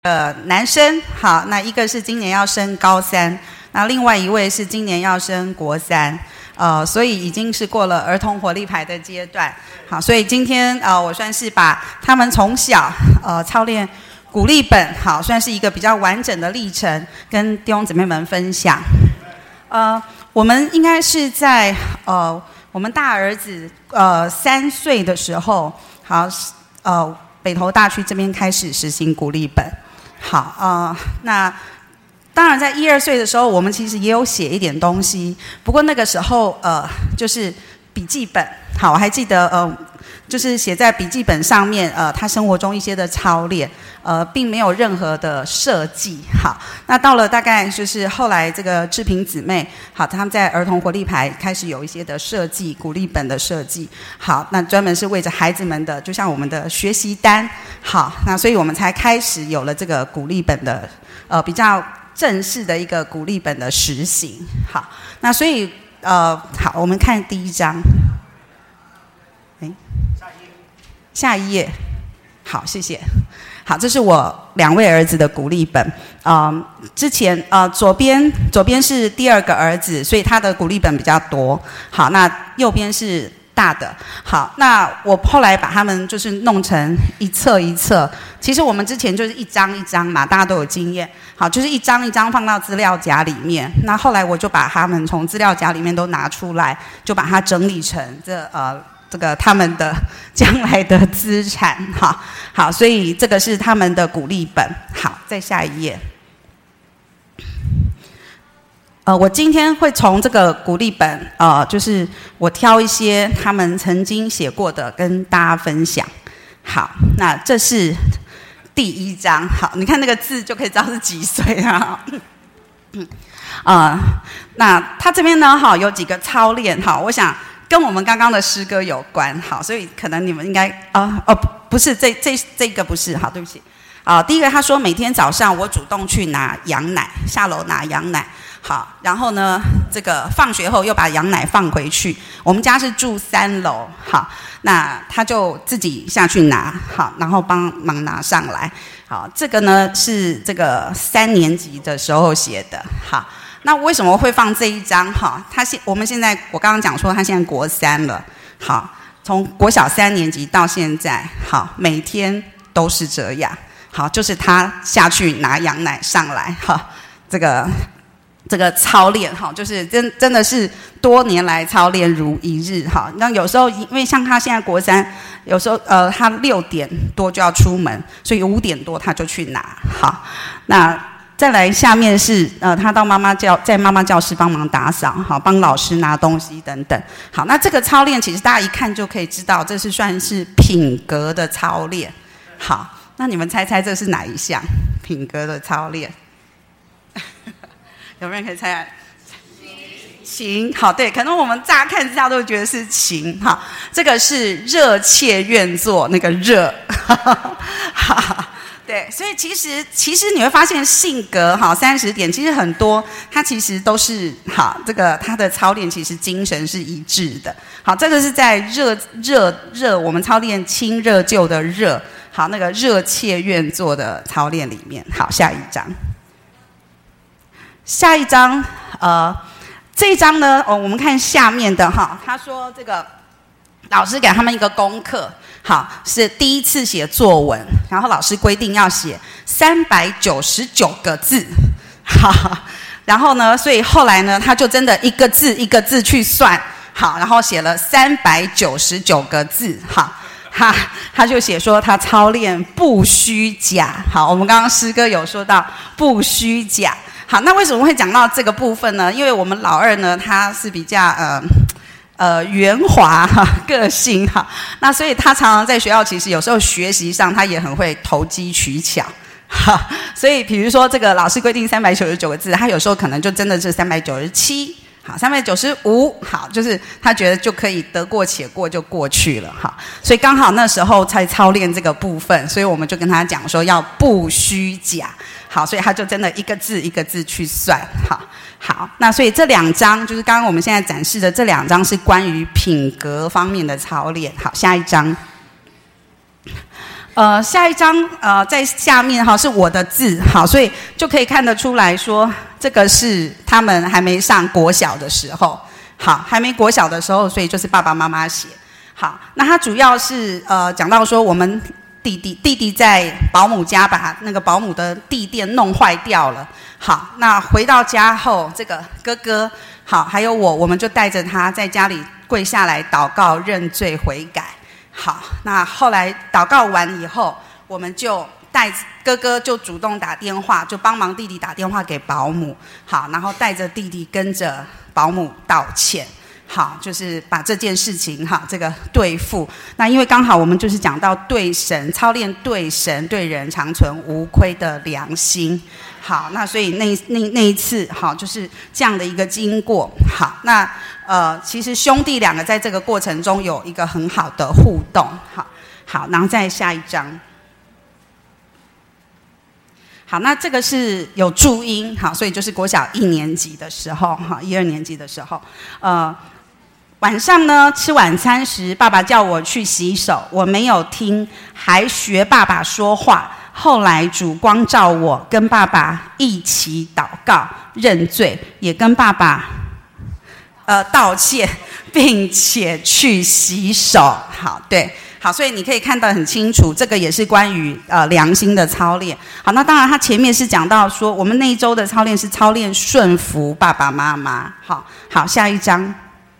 男生，好，那一个是今年要升高3，那另外一位是今年要升国3，所以已经是过了儿童活力牌的阶段。好，所以今天我算是把他们从小操练鼓励本，好，算是一个比较完整的历程，跟弟兄姊妹们分享。我们应该是在我们大儿子3岁的时候，好，北投大区这边开始实行鼓励本。好，那当然在1、2岁的时候，我们其实也有写一点东西，不过那个时候就是笔记本。好，我还记得就是写在笔记本上面，他生活中一些的操练，并没有任何的设计。好，那到了大概就是后来这个志平姊妹，好，他们在儿童活力牌开始有一些的设计，鼓励本的设计。好，那专门是为着孩子们的，就像我们的学习单。好，那所以我们才开始有了这个鼓励本的，比较正式的一个鼓励本的实行。好，那所以好，我们看第1章。下一页，好，谢谢。好，这是我2位儿子的鼓励本。之前左边是第2个儿子，所以他的鼓励本比较多。好，那右边是大的。好，那我后来把他们就是弄成一册一册。其实我们之前就是一张一张嘛，大家都有经验。好，就是一张一张放到资料夹里面。那后来我就把他们从资料夹里面都拿出来，就把它整理成这个他们的将来的资产。好，所以这个是他们的鼓励本。好，再下一页。我今天会从这个鼓励本，就是我挑一些他们曾经写过的跟大家分享。好，那这是第1章。好，你看那个字就可以知道是几岁啊。那他这边呢，好，有几个操练，好，我想跟我们刚刚的诗歌有关。好，所以可能你们应该不是这个不是。好，对不起。第一个他说每天早上我主动去拿羊奶，下楼拿羊奶。好，然后呢，这个放学后又把羊奶放回去。我们家是住3楼，好，那他就自己下去拿，好，然后帮忙拿上来。好，这个呢是这个3年级的时候写的。好，那为什么会放这一张？哈，我刚刚讲说他现在国3了。好，从国小3年级到现在，好，每天都是这样。好，就是他下去拿羊奶上来，好，这个操练，哈，就是真的是多年来操练如一日。哈，那有时候因为像他现在国3，有时候他6点多就要出门，所以5点多他就去拿。好，那再来下面是他到在妈妈教室帮忙打扫，好，帮老师拿东西等等。好，那这个操练其实大家一看就可以知道，这是算是品格的操练。好，那你们猜猜这是哪一项品格的操练？有没有人可以猜？情。好，对，可能我们乍看之下都会觉得是情。好，这个是热切愿做，那个热。对，所以其实你会发现性格好30点，其实很多它其实都是好，这个它的操练其实精神是一致的。好，这个是在热我们操练清热旧的热，好，那个热切愿做的操练里面。好，下一章。下一章，这一章呢，我们看下面的哈，他说这个老师给他们一个功课，好，是第一次写作文，然后老师规定要写399个字，好，然后呢，所以后来呢，他就真的一个字一个字去算，好，然后写了399个字，好。他就写说他操练不虚假。好，我们刚刚诗歌有说到不虚假。好，那为什么会讲到这个部分呢？因为我们老二呢，他是比较圆滑个性哈，那所以他常常在学校其实有时候学习上他也很会投机取巧。哈，所以比如说这个老师规定399个字，他有时候可能就真的是397。好，395，好，就是他觉得就可以得过且过就过去了，好，所以刚好那时候才操练这个部分，所以我们就跟他讲说要不虚假，好，所以他就真的一个字一个字去算，好，那所以这2章就是刚刚我们现在展示的这2章是关于品格方面的操练。好，下一章。 下一张在下面哈是我的字，好，所以就可以看得出来说，这个是他们还没上国小的时候，好，还没国小的时候，所以就是爸爸妈妈写。好，那他主要是讲到说我们弟弟在保姆家把那个保姆的地垫弄坏掉了。好，那回到家后，这个哥哥好还有我们就带着他在家里跪下来祷告认罪悔改。好，那后来祷告完以后，我们就带哥哥就主动打电话，就帮忙弟弟打电话给保姆。好，然后带着弟弟跟着保姆道歉。好，就是把这件事情哈，这个对付。那因为刚好我们就是讲到对神操练，对神对人长存无亏的良心。好，那所以那一次好，就是这样的一个经过。好，那其实兄弟两个在这个过程中有一个很好的互动。好，然后再下一章。好，那这个是有注音，好，所以就是国小1年级的时候，哈，1、2年级的时候，晚上呢吃晚餐时，爸爸叫我去洗手，我没有听，还学爸爸说话。后来主光照我，跟爸爸一起祷告认罪，也跟爸爸道歉，并且去洗手。好，对。好，所以你可以看得很清楚，这个也是关于良心的操练。好，那当然他前面是讲到说，我们那一周的操练是操练顺服爸爸妈妈。好，下一章。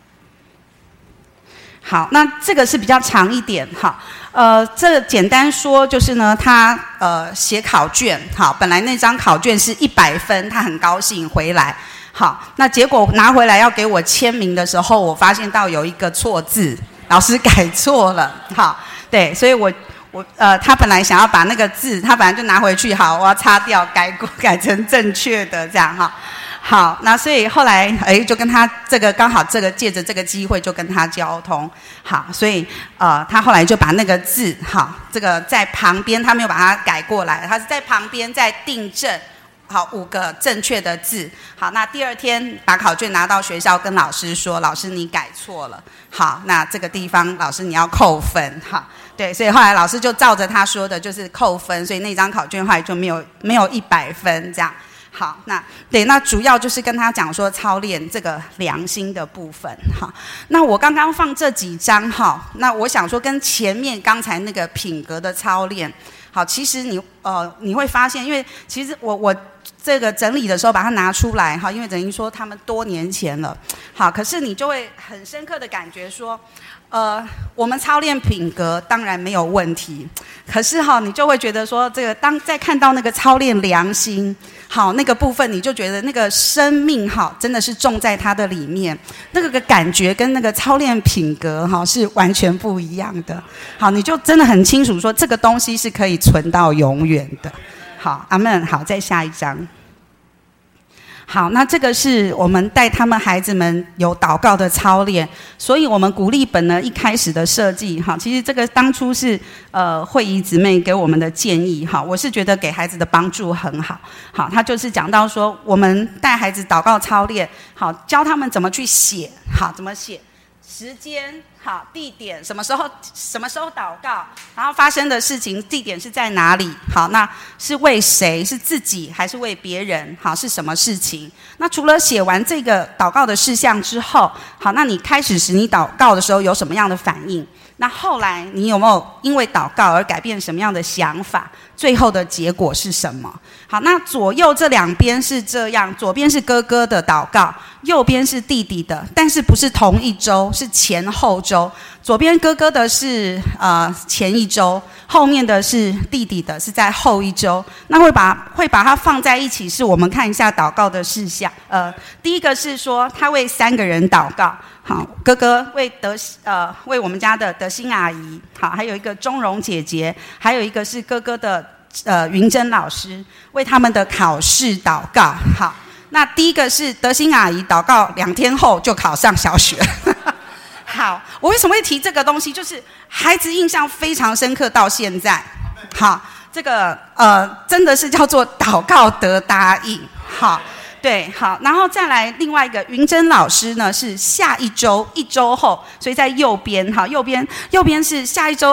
好，那这个是比较长一点。好，这简单说就是呢，他写考卷。好，本来那张考卷是100分，他很高兴回来。好，那结果拿回来要给我签名的时候，我发现到有一个错字。老师改错了，好，对，所以他本来想要把那个字，他本来就拿回去，好，我要擦掉，改成正确的这样哈。好，那所以后来就跟他这个刚好借着这个机会就跟他交通，好，所以他后来就把那个字，好，这个在旁边他没有把它改过来，他是在旁边再订正。好，5个正确的字。好，那第2天把考卷拿到学校跟老师说，老师你改错了。好，那这个地方老师你要扣分。好，对，所以后来老师就照着他说的，就是扣分，所以那张考卷后来就没有100分这样。好，那主要就是跟他讲说操练这个良心的部分。好，那我刚刚放这几章哈，那我想说跟前面刚才那个品格的操练。好，其实你会发现，因为其实我这个整理的时候把它拿出来哈，因为等于说他们多年前了。好，可是你就会很深刻的感觉说，我们操练品格当然没有问题，可是哈，你就会觉得说，这个当在看到那个操练良心，好那个部分，你就觉得那个生命哈，真的是种在它的里面，那个感觉跟那个操练品格哈是完全不一样的。好，你就真的很清楚说，这个东西是可以存到永远的。好，阿们。好，再下一章。好，那这个是我们带他们孩子们有祷告的操练，所以我们鼓励本呢一开始的设计，哈，其实这个当初是慧仪姊妹给我们的建议，哈，我是觉得给孩子的帮助很好，好，他就是讲到说，我们带孩子祷告操练，好，教他们怎么去写，好，怎么写。时间好，地点什么时候祷告，然后发生的事情地点是在哪里？好，那是为谁？是自己还是为别人？好，是什么事情？那除了写完这个祷告的事项之后，好，那你开始时你祷告的时候有什么样的反应？那后来你有没有因为祷告而改变什么样的想法？最后的结果是什么？好，那左右这2边是这样，左边是哥哥的祷告，右边是弟弟的，但是不是同一周，是前后周。左边哥哥的是前一周，后面的是弟弟的，是在后一周。那会把它放在一起，是我们看一下祷告的事项。第一个是说他为3个人祷告，好，哥哥为我们家的德心阿姨，好，还有一个钟荣姐姐，还有一个是哥哥的云珍老师，为他们的考试祷告。好，那第一个是德心阿姨祷告2天后就考上小学。好，我为什么会提这个东西？就是孩子印象非常深刻到现在。好，这个真的是叫做祷告得答应。好，对，好，然后再来另外一个云珍老师呢，是下一周1周后，所以在右边。好，右边是下一周，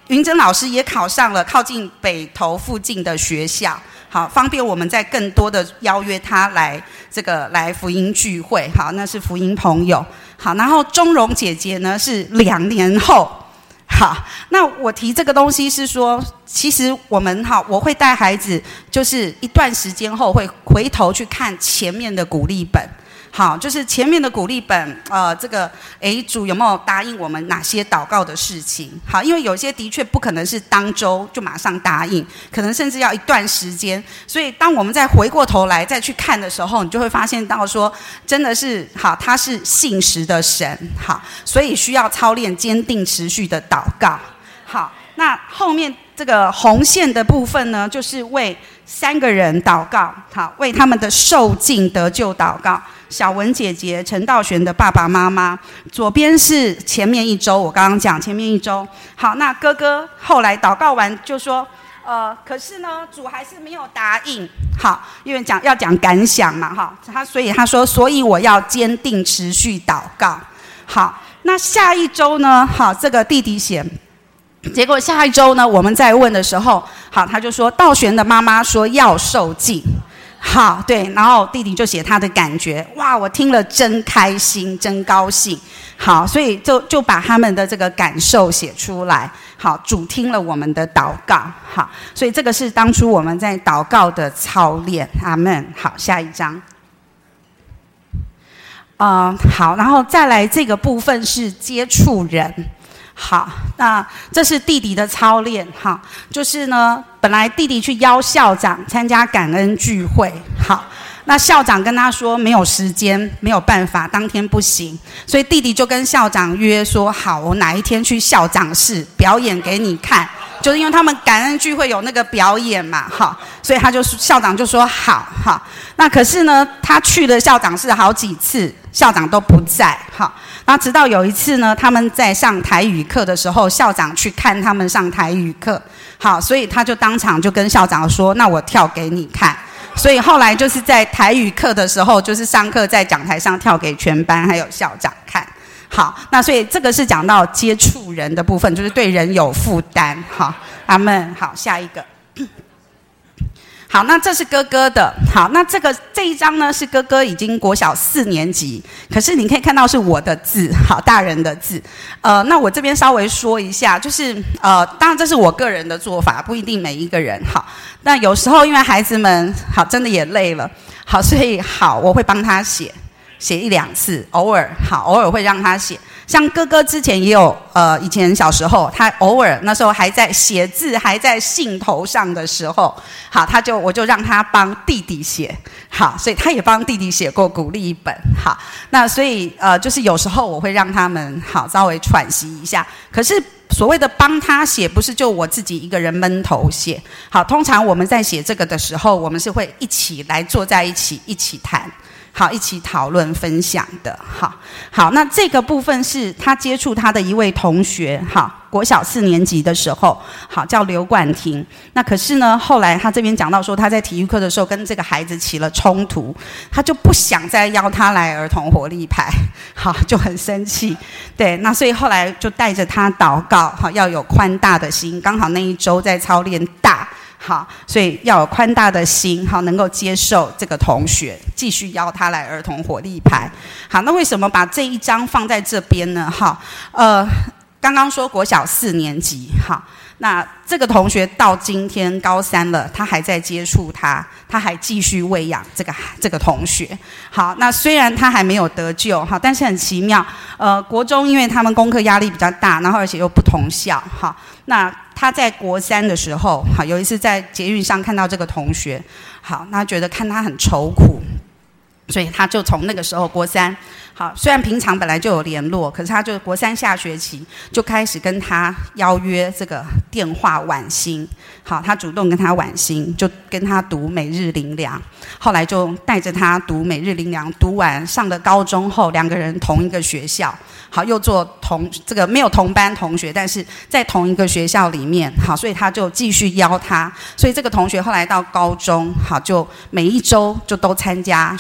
云珍老师也考上了靠近北投附近的学校，好，方便我们在更多的邀约他来来福音聚会，好，那是福音朋友，好，然后钟荣姐姐呢是2年后，好，那我提这个东西是说，其实我会带孩子，就是一段时间后会回头去看前面的鼓励本。好，就是前面的鼓励本，主有没有答应我们哪些祷告的事情？好，因为有些的确不可能是当周就马上答应，可能甚至要一段时间。所以当我们再回过头来再去看的时候，你就会发现到说，真的是好，他是信实的神，好，所以需要操练坚定持续的祷告。好，那后面这个红线的部分呢，就是为3个人祷告，好，为他们的受尽得救祷告。小文姐姐、陈道玄的爸爸妈妈，左边是前面一周，我刚刚讲前面一周。好，那哥哥后来祷告完就说，可是呢，主还是没有答应。好，因为要讲感想嘛，哈，所以他说，所以我要坚定持续祷告。好，那下一周呢，好，这个弟弟写。结果下一周呢，我们在问的时候，好，他就说道玄的妈妈说要受尽。好，对，然后弟弟就写他的感觉，哇，我听了真开心，真高兴。好，所以就把他们的这个感受写出来。好，主听了我们的祷告。好，所以这个是当初我们在祷告的操练。阿们。好，下一章。好，然后再来这个部分是接触人。好，那这是弟弟的操练，哈，就是呢，本来弟弟去邀校长参加感恩聚会，好，那校长跟他说没有时间，没有办法，当天不行，所以弟弟就跟校长约说，好，我哪一天去校长室表演给你看，就是因为他们感恩聚会有那个表演嘛，好，所以校长就说好，好，那可是呢，他去了校长室好几次，校长都不在，好。然后直到有一次呢，他们在上台语课的时候，校长去看他们上台语课，好，所以他就当场就跟校长说：“那我跳给你看。”所以后来就是在台语课的时候，就是上课在讲台上跳给全班还有校长看。好，那所以这个是讲到接触人的部分，就是对人有负担。好，阿们。好，下一个。好，那这是哥哥的。好，那这一张呢是哥哥已经国小4年级，可是你可以看到是我的字，好，大人的字。那我这边稍微说一下，就是当然这是我个人的做法，不一定每一个人好。那有时候因为孩子们好真的也累了，好，所以好我会帮他写1、2次，偶尔会让他写。像哥哥之前也有以前小时候他偶尔那时候还在写字还在信头上的时候，好我就让他帮弟弟写，好，所以他也帮弟弟写过鼓励本，好，那所以就是有时候我会让他们好稍微喘息一下，可是所谓的帮他写不是就我自己一个人闷头写，好，通常我们在写这个的时候，我们是会一起来坐在一起一起谈。好，一起讨论分享的。好，那这个部分是他接触他的一位同学，好，国小4年级的时候，好，叫刘冠廷。那可是呢，后来他这边讲到说，他在体育课的时候跟这个孩子起了冲突，他就不想再邀他来儿童活力派，好，就很生气。对，那所以后来就带着他祷告，好，要有宽大的心。刚好那一周在操练大。好，所以要有宽大的心，好，能够接受这个同学，继续邀他来儿童活力派。好，那为什么把这一章放在这边呢？好，刚刚说国小4年级，好，那这个同学到今天高3了，他还在接触他还继续喂养这个同学。好，那虽然他还没有得救，好，但是很奇妙，国中因为他们功课压力比较大，然后而且又不同校，好，那他在国3的时候，好，有一次在捷运上看到这个同学，好，那觉得看他很愁苦，所以他就从那个时候国3，好，虽然平常本来就有联络，可是他就国3下学期就开始跟他邀约这个电话晚星，好，他主动跟他晚星，就跟他读每日灵粮，后来就带着他读每日灵粮，读完上了高中后，2个人同一个学校，好，又做这个没有同班同学，但是在同一个学校里面，好，所以他就继续邀他，所以这个同学后来到高中，好，就每一周就都参加学校的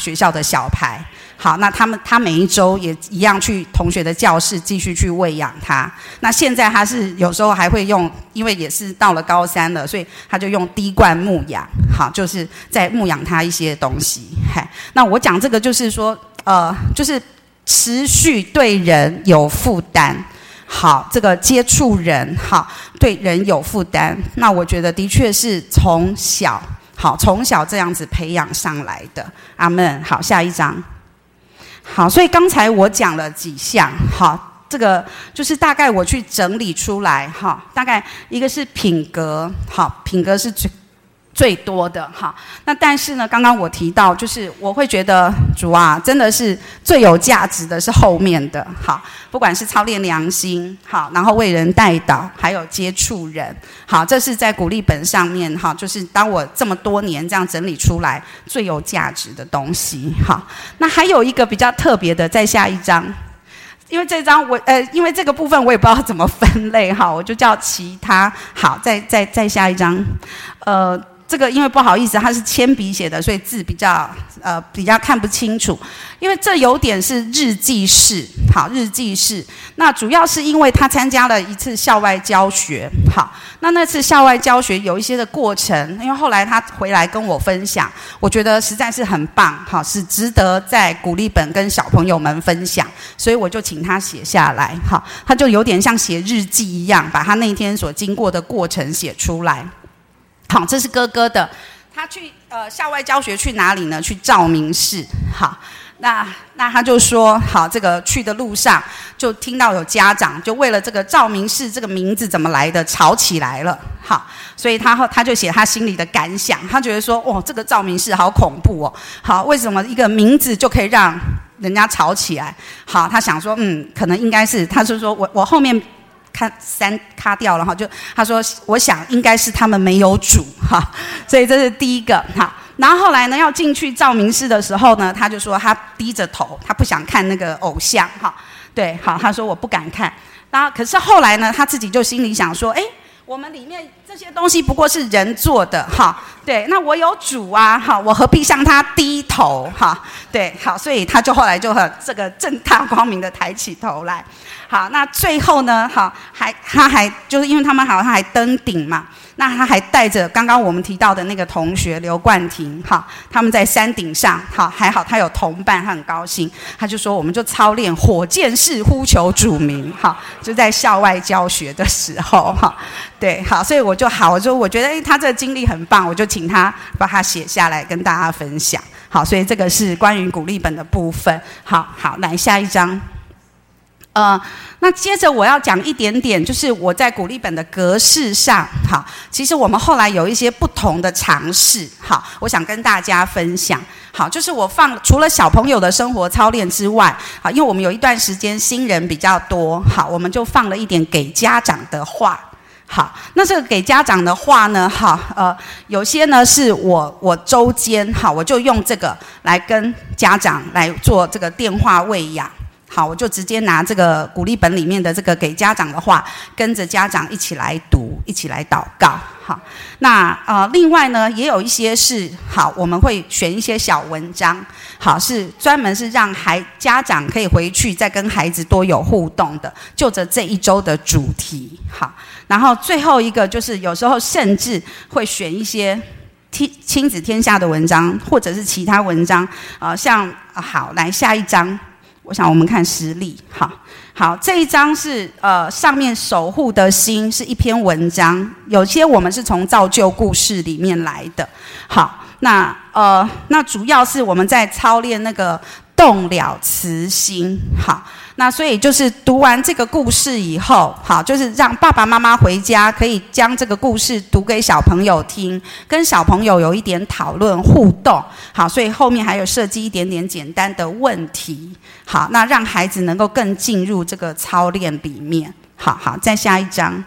的小孩。好，那他每一周也一样去同学的教室继续去喂养他。那现在他是有时候还会用，因为也是到了高3了，所以他就用滴灌牧养，好，就是在牧养他一些东西。那我讲这个就是说，就是持续对人有负担。好，这个接触人，好，对人有负担。那我觉得的确是从小这样子培养上来的。阿们。好，下一章。好，所以刚才我讲了几项，好，这个就是大概我去整理出来，哈，大概一个是品格，好，品格是最多的哈。那但是呢，刚刚我提到，就是我会觉得主啊，真的是最有价值的是后面的，好，不管是操练良心，好，然后为人代祷，还有接触人，好，这是在鼓励本上面哈，就是当我这么多年这样整理出来最有价值的东西，好。那还有一个比较特别的，在下一章。因为这张因为这个部分我也不知道怎么分类哈，我就叫其他。好，再下一张，这个因为不好意思，它是铅笔写的，所以字比较看不清楚。因为这有点是日记式，好，日记式。那主要是因为他参加了一次校外教学，好，那次校外教学有一些的过程，因为后来他回来跟我分享，我觉得实在是很棒，好，是值得在鼓励本跟小朋友们分享，所以我就请他写下来，好，他就有点像写日记一样，把他那一天所经过的过程写出来。好，这是哥哥的，他去校外教学去哪里呢？去兆明市。好，那他就说，好，这个去的路上就听到有家长就为了这个兆明市这个名字怎么来的吵起来了。好，所以他就写他心里的感想，他觉得说，哦，这个兆明市好恐怖哦。好，为什么一个名字就可以让人家吵起来？好，他想说，可能应该是，他是说我后面。卡掉了哈，就他说，我想应该是他们没有煮哈，所以这是第一个哈。然后后来呢，要进去兆明市的时候呢，他就说他低着头，他不想看那个偶像哈。对，好，他说我不敢看。然后可是后来呢，他自己就心里想说，我们里面这些东西不过是人做的哈，对，那我有主啊，哈，我何必向他低头哈？对，好，所以他就后来就这个正大光明的抬起头来。好，那最后呢，好，他还就是因为他们他还登顶嘛，那他还带着刚刚我们提到的那个同学刘冠廷，好，他们在山顶上，好，还好他有同伴，他很高兴，他就说我们就操练火箭式呼求主名，好，就在校外教学的时候，哈，对，好，所以我觉得他这个经历很棒，我就请他把它写下来跟大家分享，好，所以这个是关于鼓励本的部分，好，来下一章。那接着我要讲一点点，就是我在鼓励本的格式上，好，其实我们后来有一些不同的尝试，好，我想跟大家分享。好，就是我除了小朋友的生活操练之外，好，因为我们有一段时间新人比较多，好，我们就放了一点给家长的话。好，那这个给家长的话呢，好，有些呢是我周间，好，我就用这个来跟家长来做这个电话喂养。好，我就直接拿这个鼓励本里面的这个给家长的话，跟着家长一起来读，一起来祷告。好，那另外呢，也有一些是好，我们会选一些小文章，好，是专门是让家长可以回去再跟孩子多有互动的，就着这一周的主题。好，然后最后一个就是有时候甚至会选一些亲子天下的文章，或者是其他文章，像好，来下一章。我想我们看实例，好，这一章是上面守护的心是一篇文章，有些我们是从造就故事里面来的。好，那主要是我们在操练那个动了慈心。好，那所以就是读完这个故事以后，好，就是让爸爸妈妈回家可以将这个故事读给小朋友听，跟小朋友有一点讨论互动。好，所以后面还有设计一点点简单的问题。好，那让孩子能够更进入这个操练里面。好，再下一章。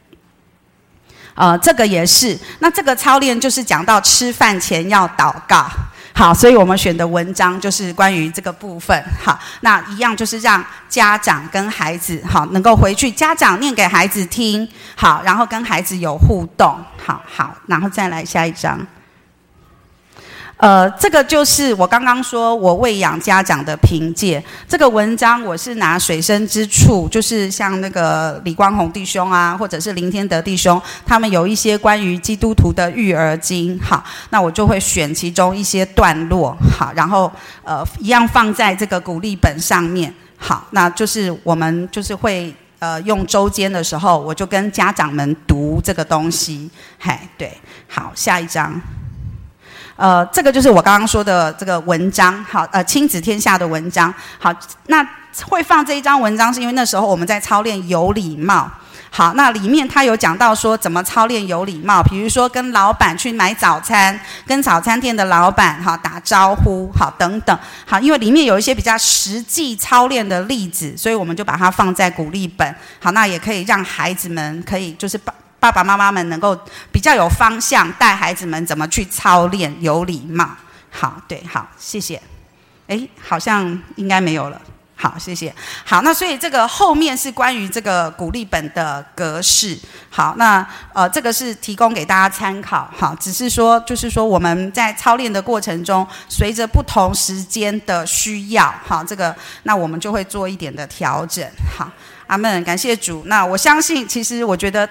这个也是，那这个操练就是讲到吃饭前要祷告。好，所以我们选的文章就是关于这个部分。好，那一样就是让家长跟孩子好能够回去，家长念给孩子听，好，然后跟孩子有互动。好，然后再来下一章。 这个就是我刚刚说我喂养家长的凭借。这个文章我是拿水深之处，就是像那个李光宏弟兄啊，或者是林天德弟兄，他们有一些关于基督徒的育儿经，好，那我就会选其中一些段落，好，然后一样放在这个鼓励本上面，好，那就是我们就是会用周间的时候，我就跟家长们读这个东西，嘿，对，好，下一章。这个就是我刚刚说的这个文章，好，亲子天下的文章，好，那会放这一张文章是因为那时候我们在操练有礼貌，好，那里面他有讲到说怎么操练有礼貌，比如说跟老板去买早餐，跟早餐店的老板好打招呼，好等等，好，因为里面有一些比较实际操练的例子，所以我们就把它放在鼓励本，好，那也可以让孩子们可以就是爸爸妈妈们能够比较有方向，带孩子们怎么去操练有礼貌。好，对，好，谢谢。好像应该没有了。好，谢谢。好，那所以这个后面是关于这个鼓励本的格式。好，那这个是提供给大家参考。好，只是说就是说我们在操练的过程中，随着不同时间的需要，好，这个那我们就会做一点的调整。好。阿们，感谢主。那我相信，其实我觉得，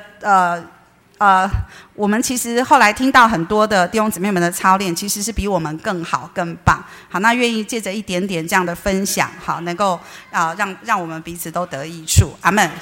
我们其实后来听到很多的弟兄姊妹们的操练，其实是比我们更好、更棒。好，那愿意借着一点点这样的分享，好，能够让我们彼此都得益处。阿们。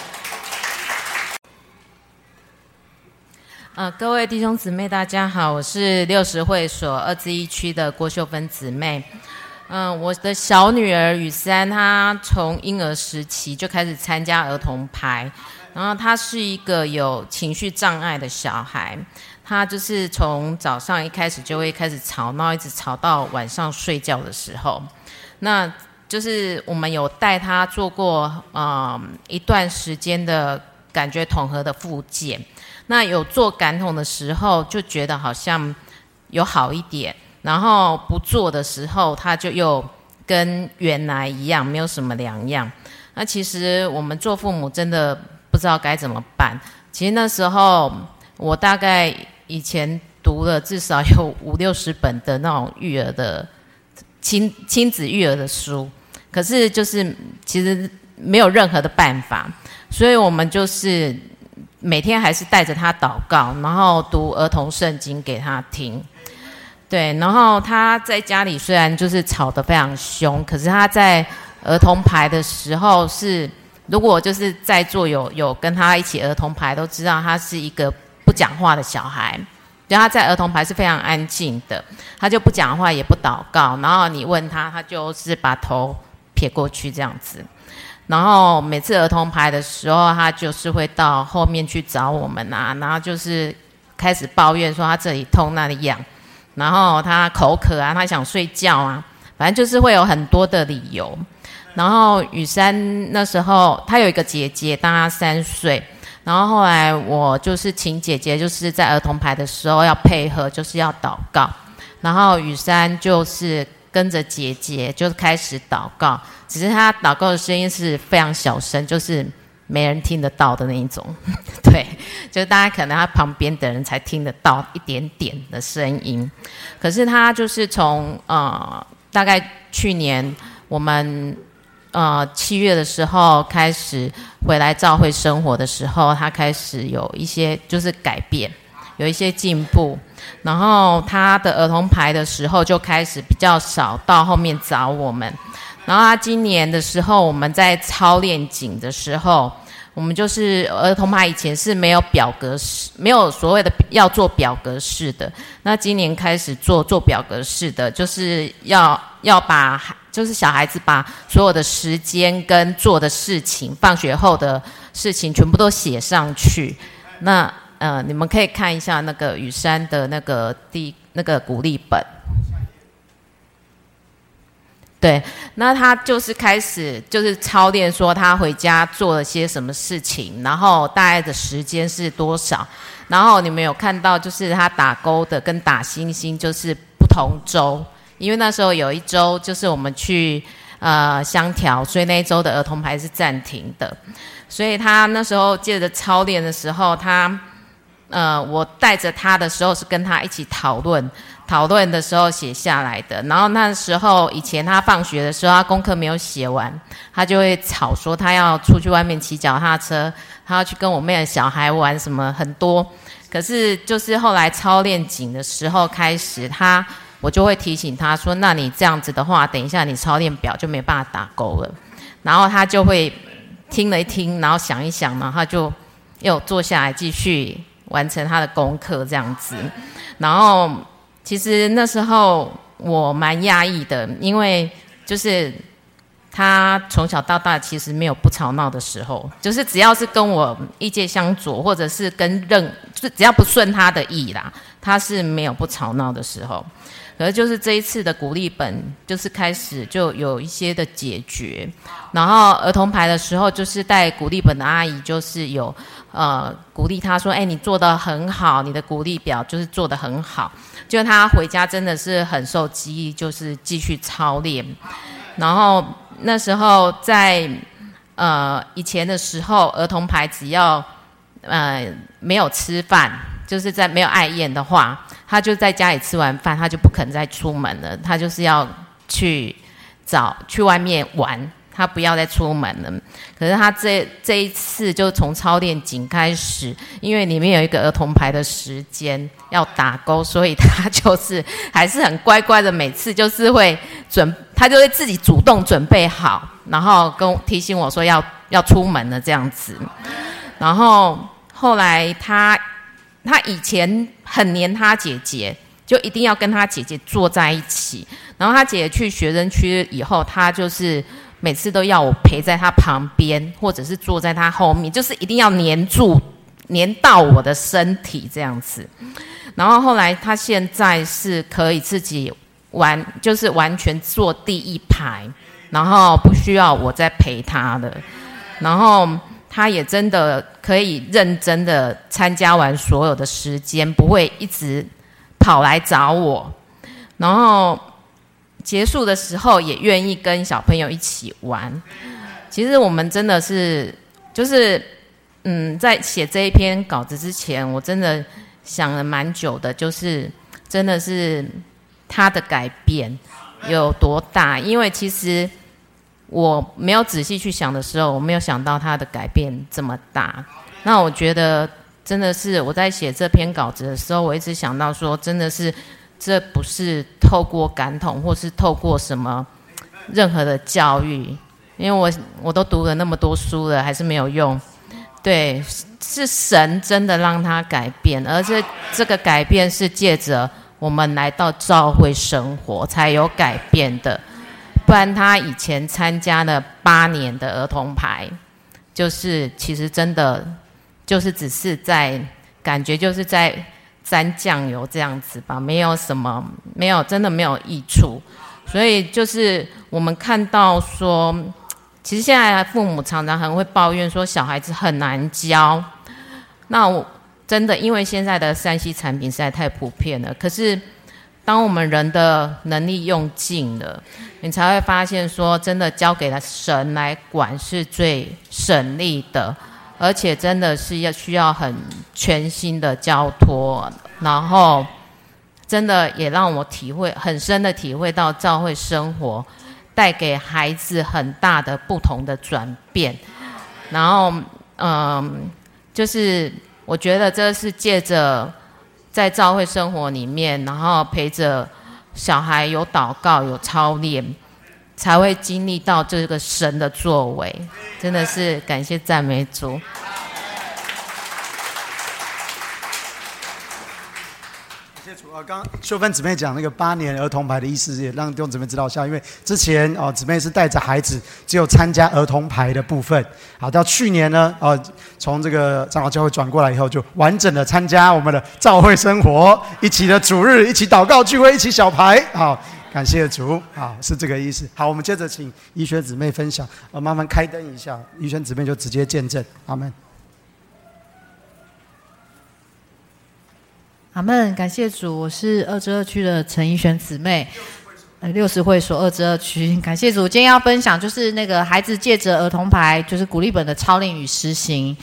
各位弟兄姊妹，大家好，我是60会所2至1区的郭秀芬姊妹。我的小女儿雨珊，她从婴儿时期就开始参加儿童排，然后她是一个有情绪障碍的小孩，她就是从早上一开始就会开始吵闹，一直吵到晚上睡觉的时候。那就是我们有带她做过一段时间的感觉统合的复健，那有做感统的时候就觉得好像有好一点。然后不做的时候，他就又跟原来一样，没有什么两样。那其实我们做父母真的不知道该怎么办。其实那时候我大概以前读了至少有50-60本的那种育儿的亲子育儿的书，可是就是其实没有任何的办法，所以我们就是每天还是带着他祷告，然后读儿童圣经给他听。对，然后他在家里虽然就是吵得非常凶，可是他在儿童排的时候是，如果就是在座有跟他一起儿童排，都知道他是一个不讲话的小孩，就他在儿童排是非常安静的，他就不讲话也不祷告，然后你问他，他就是把头撇过去这样子。然后每次儿童排的时候，他就是会到后面去找我们啊，然后就是开始抱怨说他这里痛那里痒。然后他口渴啊，他想睡觉啊，反正就是会有很多的理由。然后雨珊那时候她有一个姐姐，大她3岁。然后后来我就是请姐姐，就是在儿童排的时候要配合，就是要祷告。然后雨珊就是跟着姐姐就开始祷告，只是她祷告的声音是非常小声，就是没人听得到的那一种。对，就是大家可能他旁边的人才听得到一点点的声音。可是他就是从大概去年我们7月的时候开始回来教会生活的时候，他开始有一些就是改变，有一些进步。然后他的儿童排的时候就开始比较少到后面找我们。然后他今年的时候，我们在操练景的时候，我们就是儿童排以前是没有表格式，没有所谓的要做表格式的。那今年开始做表格式的，就是要把就是小孩子把所有的时间跟做的事情，放学后的事情全部都写上去。那你们可以看一下那个雨珊的那个鼓励本。对，那他就是开始就是操练说他回家做了些什么事情，然后大概的时间是多少，然后你们有看到就是他打勾的跟打星星就是不同周，因为那时候有一周就是我们去香条，所以那一周的儿童排是暂停的，所以他那时候借着操练的时候，他我带着他的时候是跟他一起讨论讨论的时候写下来的。然后那时候以前他放学的时候，他功课没有写完，他就会吵说他要出去外面骑脚踏车，他要去跟我妹的小孩玩什么很多。可是就是后来操练紧的时候开始，我就会提醒他说，那你这样子的话，等一下你操练表就没办法打勾了。然后他就会听了一听，然后想一想，然后他就又坐下来继续完成他的功课这样子。然后其实那时候我蛮压抑的，因为就是他从小到大其实没有不吵闹的时候，就是只要是跟我意见相左，或者是就只要不顺他的意啦，他是没有不吵闹的时候。可是就是这一次的鼓励本，就是开始就有一些的解决。然后儿童牌的时候，就是带鼓励本的阿姨就是有鼓励他说，你做得很好，你的鼓励表就是做得很好。就他回家真的是很受激励，就是继续操练。然后那时候在以前的时候，儿童牌只要没有吃饭，就是在没有爱宴的话，他就在家里吃完饭，他就不肯再出门了，他就是要去外面玩，他不要再出门了。可是他这一次就从操练紧开始，因为里面有一个儿童牌的时间要打勾，所以他就是还是很乖乖的，每次就是他就会自己主动准备好，然后提醒我说要出门了这样子。然后后来他以前很黏他姐姐，就一定要跟他姐姐坐在一起。然后他姐姐去学生区以后，他就是每次都要我陪在他旁边，或者是坐在他后面，就是一定要黏到我的身体这样子。然后后来他现在是可以自己就是完全坐第一排，然后不需要我再陪他了。然后他也真的可以认真的参加完所有的时间，不会一直跑来找我。然后结束的时候也愿意跟小朋友一起玩。其实我们真的是就是在写这一篇稿子之前，我真的想了蛮久的，就是真的是他的改变有多大。因为其实我没有仔细去想的时候，我没有想到他的改变这么大。那我觉得真的是我在写这篇稿子的时候，我一直想到说，真的是这不是透过感统或是透过什么任何的教育，因为我都读了那么多书了，还是没有用。对，是神真的让他改变，而且这个改变是借着我们来到教会生活才有改变的。不然他以前参加了8年的儿童牌，就是其实真的就是只是感觉就是在沾酱油这样子吧，真的没有益处。所以就是我们看到说，其实现在父母常常很会抱怨说小孩子很难教。那我真的因为现在的3C 产品实在太普遍了，可是当我们人的能力用尽了，你才会发现说，真的交给了神来管是最省力的，而且真的是需要很全心的交托。然后真的也让我很深的体会到教会生活带给孩子很大的不同的转变。然后就是我觉得这是借着在教会生活里面，然后陪着小孩有祷告有操练，才会经历到这个神的作为。真的是感谢赞美主。 刚刚秀芬姊妹讲那个8年儿童牌的意思，也让弟兄姊妹知道一下。因为之前姊妹是带着孩子只有参加儿童牌的部分，好，到去年呢从这个长老教会转过来以后，就完整的参加我们的教会生活，一起的主日，一起祷告聚会，一起小牌。好，感谢主。好，是这个意思。好，我们接着请怡萱姊妹分享。麻烦开灯一下，怡萱姊妹就直接见证。阿们。 阿们，感谢主，我是2-2区的陈怡萱姊妹，60会所2-2区，感谢主。今天要分享就是那个孩子借着儿童牌，就是鼓励本的操练与实行。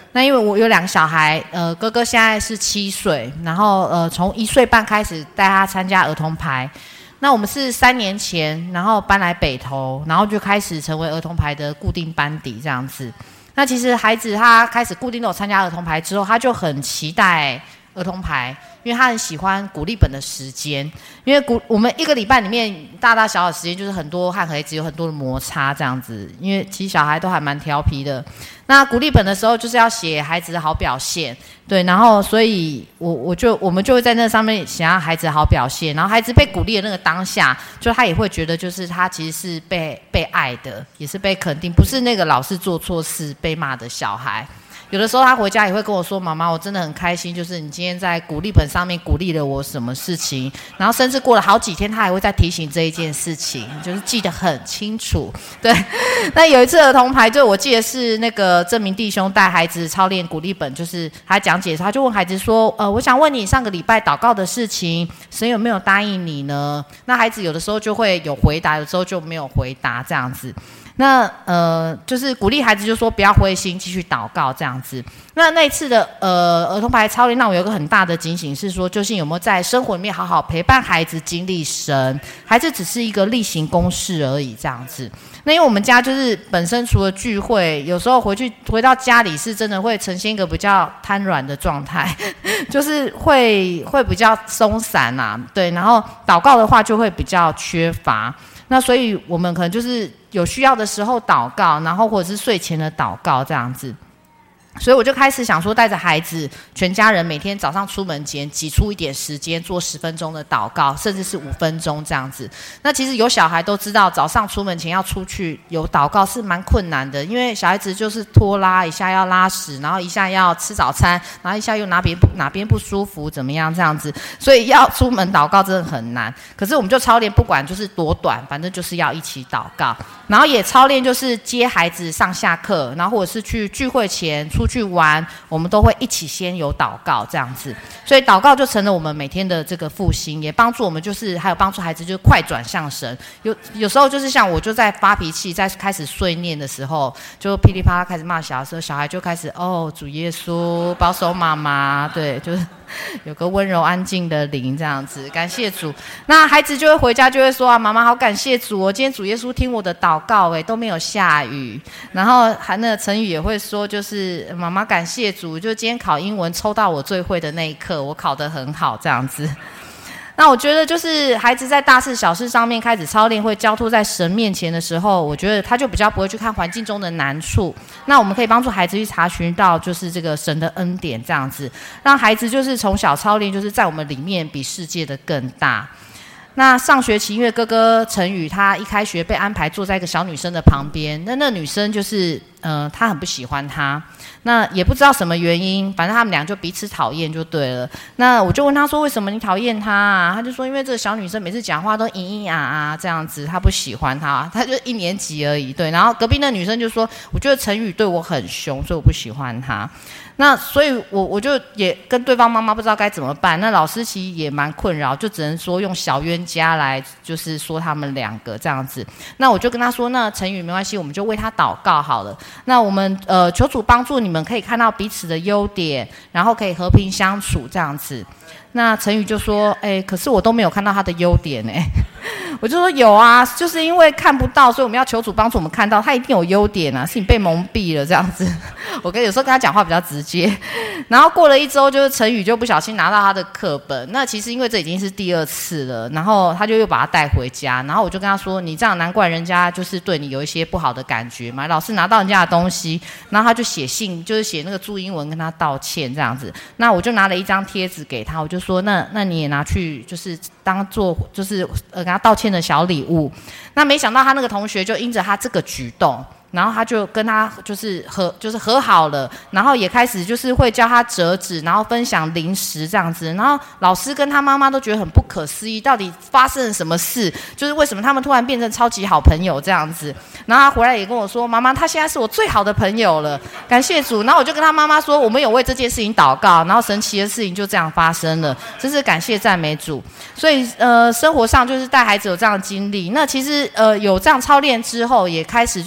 那因为我有2个小孩，哥哥现在是7岁，然后从1岁半开始带他参加儿童排。那我们是3年前，然后搬来北投，然后就开始成为儿童排的固定班底这样子。那其实孩子他开始固定都有参加儿童排之后，他就很期待儿童排，因为他很喜欢鼓励本的时间，因为我们1个礼拜里面大大小小的时间就是很多和孩子有很多的摩擦这样子，因为其实小孩都还蛮调皮的。那鼓励本的时候就是要写孩子的好表现，对，然后所以我们就会在那上面想要孩子的好表现，然后孩子被鼓励的那个当下，就他也会觉得就是他其实是被爱的，也是被肯定，不是那个老是做错事被骂的小孩。有的时候他回家也会跟我说，妈妈我真的很开心，就是你今天在鼓励本上面鼓励了我什么事情，然后甚至过了好几天他还会再提醒这一件事情，就是记得很清楚。对，那有一次儿童排，就我记得是那个正明弟兄带孩子操练鼓励本，就是他讲解的时候他就问孩子说，我想问你上个礼拜祷告的事情，神有没有答应你呢？那孩子有的时候就会有回答，有时候就没有回答这样子。那就是鼓励孩子就说不要灰心，继续祷告这样子。那一次的儿童排操练让我有一个很大的警醒是说，究竟有没有在生活里面好好陪伴孩子经历神，孩子只是一个例行公事而已这样子。那因为我们家就是本身除了聚会，有时候回到家里是真的会呈现一个比较瘫软的状态，就是会比较松散啊，对，然后祷告的话就会比较缺乏。那所以我们可能就是有需要的时候祷告，然后或者是睡前的祷告这样子。所以我就开始想说，带着孩子全家人每天早上出门前挤出一点时间做10分钟的祷告，甚至是5分钟这样子。那其实有小孩都知道早上出门前要出去有祷告是蛮困难的，因为小孩子就是拖拉，一下要拉屎，然后一下要吃早餐，然后一下又哪边不舒服怎么样这样子，所以要出门祷告真的很难。可是我们就操练，不管就是多短，反正就是要一起祷告，然后也操练就是接孩子上下课，然后或者是去聚会前出去玩，我们都会一起先有祷告这样子。所以祷告就成了我们每天的这个复兴，也帮助我们就是还有帮助孩子就是快转向神。有时候就是像我就在发脾气，在开始碎念的时候，就噼里啪啦开始骂小孩的时候，小孩就开始主耶稣保守妈妈，对，就是有个温柔安静的灵这样子，感谢主。那孩子就会回家就会说妈妈好感谢主今天主耶稣听我的祷告都没有下雨。然后那个成语也会说，就是妈妈感谢主，就今天考英文抽到我最会的那一刻，我考得很好这样子。那我觉得就是孩子在大事小事上面开始操练，会交托在神面前的时候，我觉得他就比较不会去看环境中的难处。那我们可以帮助孩子去查询到就是这个神的恩典这样子，让孩子就是从小操练，就是在我们里面比世界的更大。那上学期因为哥哥陈宇他一开学被安排坐在一个小女生的旁边，那女生就是他很不喜欢他，那也不知道什么原因，反正他们俩就彼此讨厌就对了。那我就问他说为什么你讨厌他啊？他就说因为这个小女生每次讲话都咿咿啊啊这样子，他不喜欢他，他就1年级而已，对。然后隔壁那女生就说我觉得陈宇对我很凶，所以我不喜欢他。那所以我就也跟对方妈妈不知道该怎么办，那老师其实也蛮困扰，就只能说用小冤家来就是说他们2个这样子。那我就跟他说，那陈宇没关系，我们就为他祷告好了。那我们求主帮助你们可以看到彼此的优点，然后可以和平相处这样子。那陈宇就说可是我都没有看到他的优点我就说有啊，就是因为看不到，所以我们要求主帮助我们看到他一定有优点啊，是你被蒙蔽了这样子。我有时候跟他讲话比较直接。然后过了1周，就是陈宇就不小心拿到他的课本，那其实因为这已经是第2次了，然后他就又把他带回家，然后我就跟他说你这样难怪人家就是对你有一些不好的感觉嘛，老是拿到人家的东西，然后他就写信，就是写那个注英文跟他道歉这样子。那我就拿了一张贴纸给他，我就说那你也拿去就是当做就是跟他道歉的小礼物。那没想到他那个同学就因着他这个举动，然后他就跟他就是和好了，然后也开始就是会教他折纸，然后分享零食这样子。然后老师跟他妈妈都觉得很不可思议，到底发生了什么事，就是为什么他们突然变成超级好朋友这样子。然后他回来也跟我说，妈妈他现在是我最好的朋友了，感谢主。然后我就跟他妈妈说，我们有为这件事情祷告，然后神奇的事情就这样发生了，真是感谢赞美主。所以生活上就是带孩子有这样的经历，那其实有这样操练之后，也开始就是觉得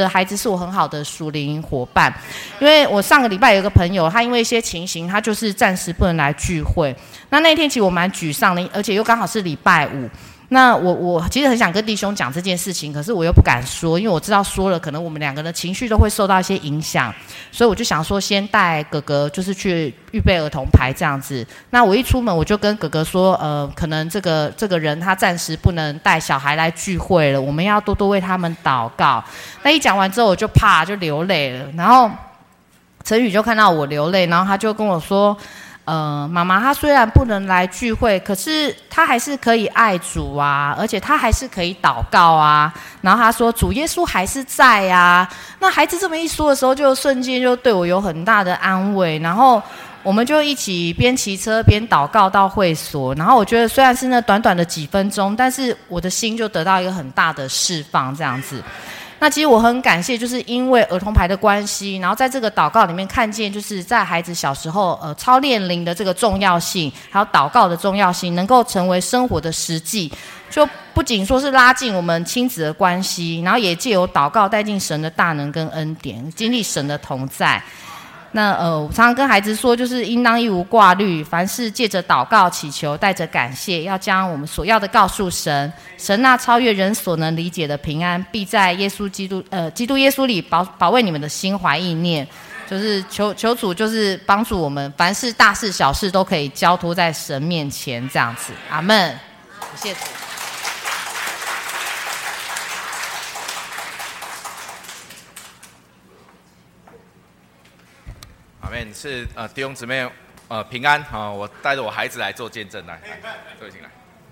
得孩子是我很好的属灵伙伴。因为我上个礼拜有一个朋友，他因为一些情形，他就是暂时不能来聚会。那天其实我蛮沮丧的，而且又刚好是礼拜五。那我其实很想跟弟兄讲这件事情，可是我又不敢说，因为我知道说了，可能我们两个的情绪都会受到一些影响，所以我就想说，先带哥哥就是去预备儿童牌这样子。那我一出门，我就跟哥哥说，可能这个人他暂时不能带小孩来聚会了，我们要多多为他们祷告。那一讲完之后，我就就流泪了。然后陈宇就看到我流泪，然后他就跟我说。妈妈她虽然不能来聚会，可是她还是可以爱主啊，而且她还是可以祷告啊。然后她说主耶稣还是在啊。那孩子这么一说的时候，就瞬间就对我有很大的安慰。然后我们就一起边骑车边祷告到会所。然后我觉得虽然是那短短的几分钟，但是我的心就得到一个很大的释放，这样子。那其实我很感谢，就是因为儿童牌的关系，然后在这个祷告里面看见，就是在孩子小时候，操练灵的这个重要性，还有祷告的重要性，能够成为生活的实际，就不仅说是拉近我们亲子的关系，然后也借由祷告带进神的大能跟恩典，经历神的同在。那我常常跟孩子说，就是应当一无挂虑，凡事借着祷告祈求，带着感谢，要将我们所要的告诉神。神那超越人所能理解的平安，必在耶稣基督耶稣里保卫你们的心怀意念。就是求主就是帮助我们，凡事大事小事都可以交托在神面前，这样子。阿们。谢谢主。 阿们，是弟兄姊妹平安啊！我带着我孩子来做见证，来，各位请来。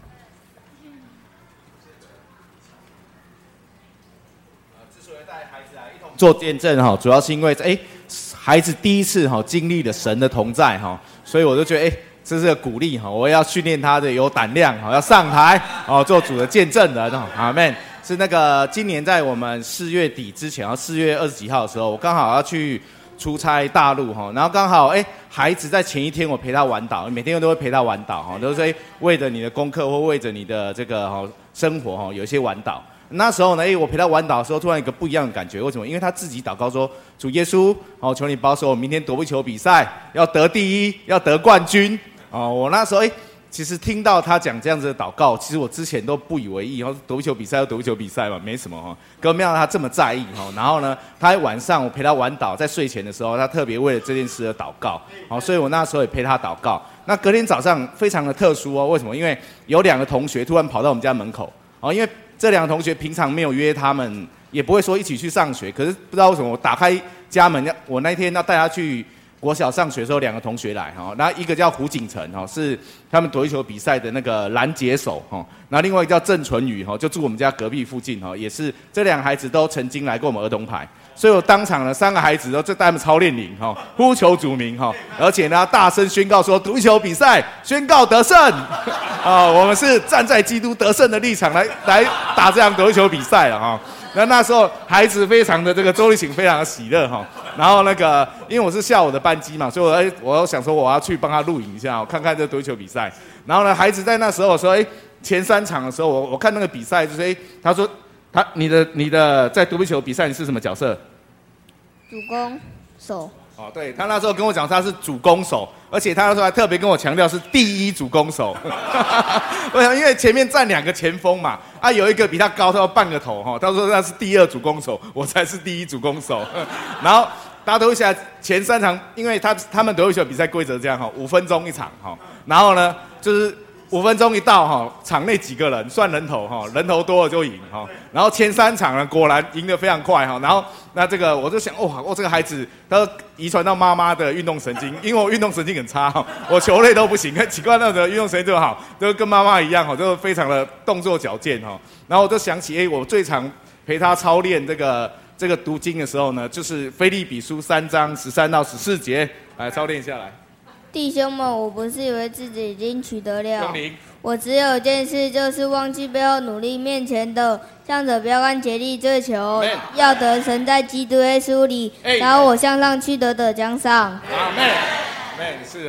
之所以带孩子来一同做见证哈，主要是因为孩子第一次经历了神的同在哈，所以我就觉得这是个鼓励哈，我要训练他的有胆量要上台做主的见证人阿们。是那个今年在我们4月底之前，4月20几号的时候，我刚好要去出差大陆哈，然后刚好孩子在前一天我陪他玩岛，每天都会陪他玩岛哈，都是为着你的功课或为着你的这个生活有一些玩岛。那时候呢，我陪他玩岛的时候，突然一个不一样的感觉，为什么？因为他自己祷告说：“主耶稣，求你保守我明天躲避球比赛要得第一，要得冠军。”我那时候其实听到他讲这样子的祷告，其实我之前都不以为意，躲避球比赛要躲避球比赛嘛，没什么可没想到他这么在意然后呢，他在晚上我陪他玩岛，在睡前的时候，他特别为了这件事而祷告所以我那时候也陪他祷告。那隔天早上非常的特殊为什么？因为有2个同学突然跑到我们家门口因为这2个同学平常没有约他们，也不会说一起去上学，可是不知道为什么我打开家门，我那天要带他去国小上学的时候，2个同学来然后一个叫胡景成是他们躲避球比赛的那个拦截手然后另外一个叫郑纯宇就住我们家隔壁附近也是这2个孩子都曾经来过我们儿童牌，所以我当场呢3个孩子都带他们操练营呼求主名而且呢大声宣告说躲避球比赛宣告得胜我们是站在基督得胜的立场来打这样躲避球比赛了那时候孩子非常的这个周立晴非常的喜乐然后因为我是下午的班机嘛，所以我想说我要去帮他录影一下看看这躲避球比赛。然后呢，孩子在那时候说前3场的时候我看那个比赛就是他说你的在躲避球比赛你是什么角色？ 主攻手。 对，他那时候跟我讲他是主攻手，而且他那时候还特别跟我强调是第1主攻手。我想因为前面站2个前锋嘛，有一个比他高，他要半个头他说他是第2主攻手，我才是第1主攻手。然后大家都想前3场，因为他们躲避球比赛规则这样5分钟一场然后呢就是5分钟一到场内几个人算人头人头多了就赢然后前3场呢果然赢得非常快然后那这个我就想这个孩子他遗传到妈妈的运动神经，因为我运动神经很差我球类都不行，奇怪那个运动神经就好，就跟妈妈一样就非常的动作矫健然后我就想起我最常陪他操练这个读经的时候呢，就是腓立比书3章13到14节，来操练下来。 弟兄们，我不是以为自己已经取得了，我只有一件事，就是忘记背后努力面前的，向着标杆竭力追求，要得神在基督耶稣里，然后我向上去得奖赏。 阿们，是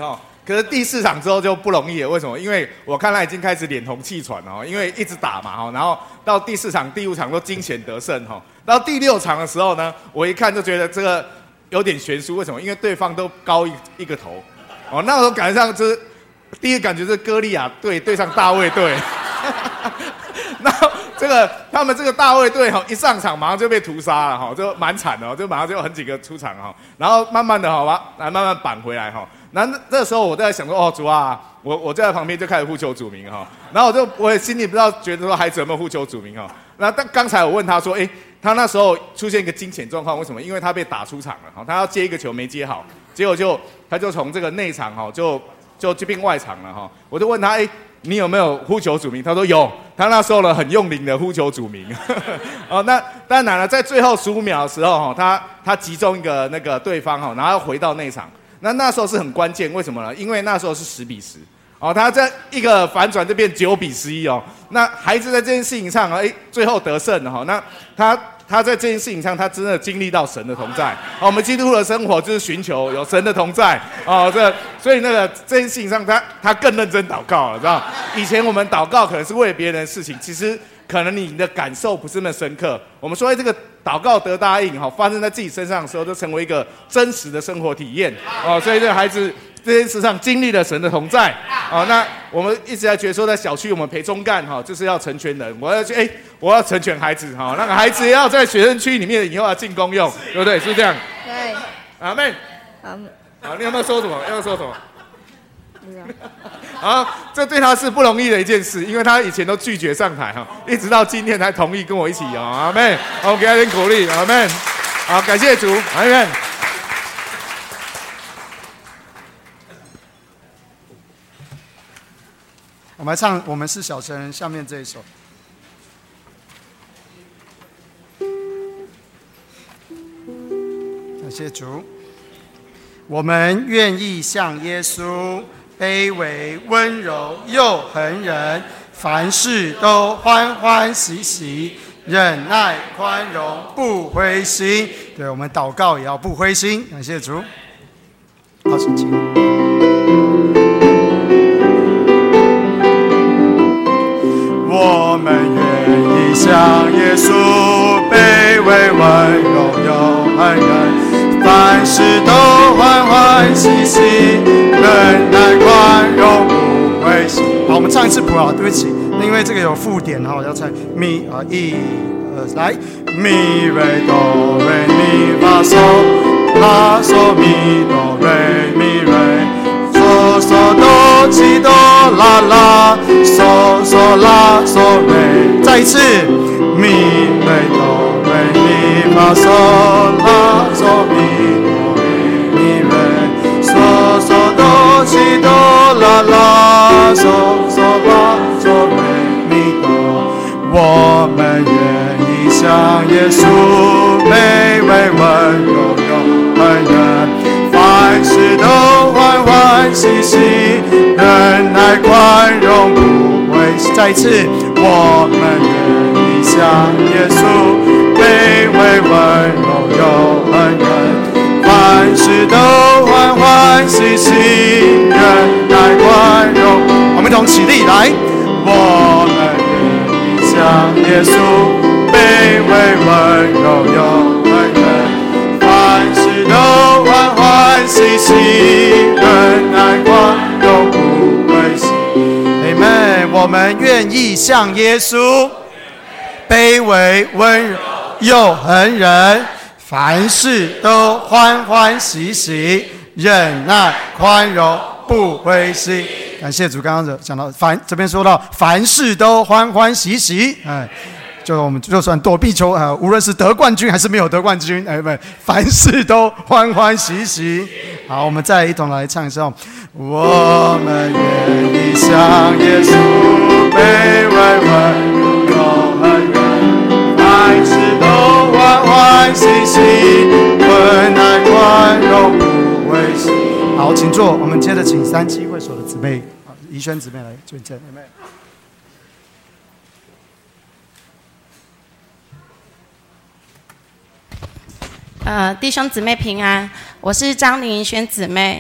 可是第4场之后就不容易了，为什么？因为我看他已经开始脸红气喘哦，因为一直打嘛然后到第4场、第5场都惊险得胜到第6场的时候呢，我一看就觉得这个有点悬殊，为什么？因为对方都高一个头那时候感觉上就是第一个感觉是歌利亚队对上大卫队，然后他们这个大卫队一上场马上就被屠杀了就蛮惨的就马上就有很几个出场然后慢慢的慢慢扳回来那这个时候我在想说主啊，我就在旁边就开始呼求主名然后我也心里不知道觉得说孩子有没有呼求主名那但刚才我问他说他那时候出现一个惊险状况，为什么？因为他被打出场了他要接一个球没接好，结果他就从这个内场就变外场了我就问他你有没有呼求主名？他说有，他那时候呢很用力的呼求主名那当然了，在最后15秒的时候他击中一个那个对方然后要回到内场，那时候是很关键，为什么呢？因为那时候是10-10他在一个反转就变9-11那孩子在这件事情上最后得胜了那他在这件事情上，他真的经历到神的同在我们基督徒的生活就是寻求有神的同在所以这件事情上他更认真祷告了，知道？以前我们祷告可能是为了别人的事情，其实可能你的感受不是那么深刻。我们说这个祷告得答应发生在自己身上的时候，就成为一个真实的生活体验所以这个孩子这件事上经历了神的同在那我们一直在觉得说，在小区我们陪中干就是要成全人，我要成全孩子那个孩子也要在学生区里面以后要进公用，对不对？是不是这样？ 对。 阿们。好，你有没有说什么？要说什么？这对他是不容易的一件事，因为他以前都拒绝上台一直到今天才同意跟我一起阿们。我们给他点鼓励，阿们。好，感谢主，阿们。 我们来唱《我们是小城人》下面这一首。感谢主，我们愿意像耶稣，卑微温柔又恒忍，凡事都欢欢喜喜，忍耐宽容不灰心。对，我们祷告也要不灰心。感谢主。好，请请。我们愿意像耶稣，卑微温柔又恒忍，凡事都欢欢喜喜，忍耐宽容不灰心。好，我们唱一次谱啊，对不起，因为这个有附点哈，要唱咪1、2，来咪瑞哆瑞咪发嗦，拉嗦咪哆瑞咪瑞。嗦嗦哆西哆啦啦，嗦嗦啦嗦瑞，再一次，咪瑞哆瑞咪发嗦啦嗦咪哆瑞咪瑞，嗦嗦哆西哆啦啦，嗦嗦啦嗦瑞咪哆。我们愿意像耶稣，卑微温柔又恒忍，凡事都欢欢喜喜，忍耐宽容不灰心。再一次，我们愿意像耶稣，卑微温柔又恒忍，凡事都欢欢喜喜，忍耐宽容。我们一同起立来，我们愿意像耶稣，卑微温柔又恒忍，凡事都欢欢喜喜，忍耐宽容不灰心。Amen。我们愿意像耶稣，卑微温柔又恒忍，凡事都欢欢喜喜，忍耐宽容不灰心。感谢主，刚刚讲到这边说到凡事都欢欢喜喜，就我们就算躲避球无论是得冠军还是没有得冠军，凡事都欢欢喜喜。好，我们再一同来唱一首。我们愿意像耶稣，卑微温柔恒忍，凡事都欢欢喜喜，忍耐宽容不灰心。好，请坐。我们接着请3期会所的姊妹，怡萱姊妹来见证。 弟兄姊妹平安，我是张林怡萱姊妹。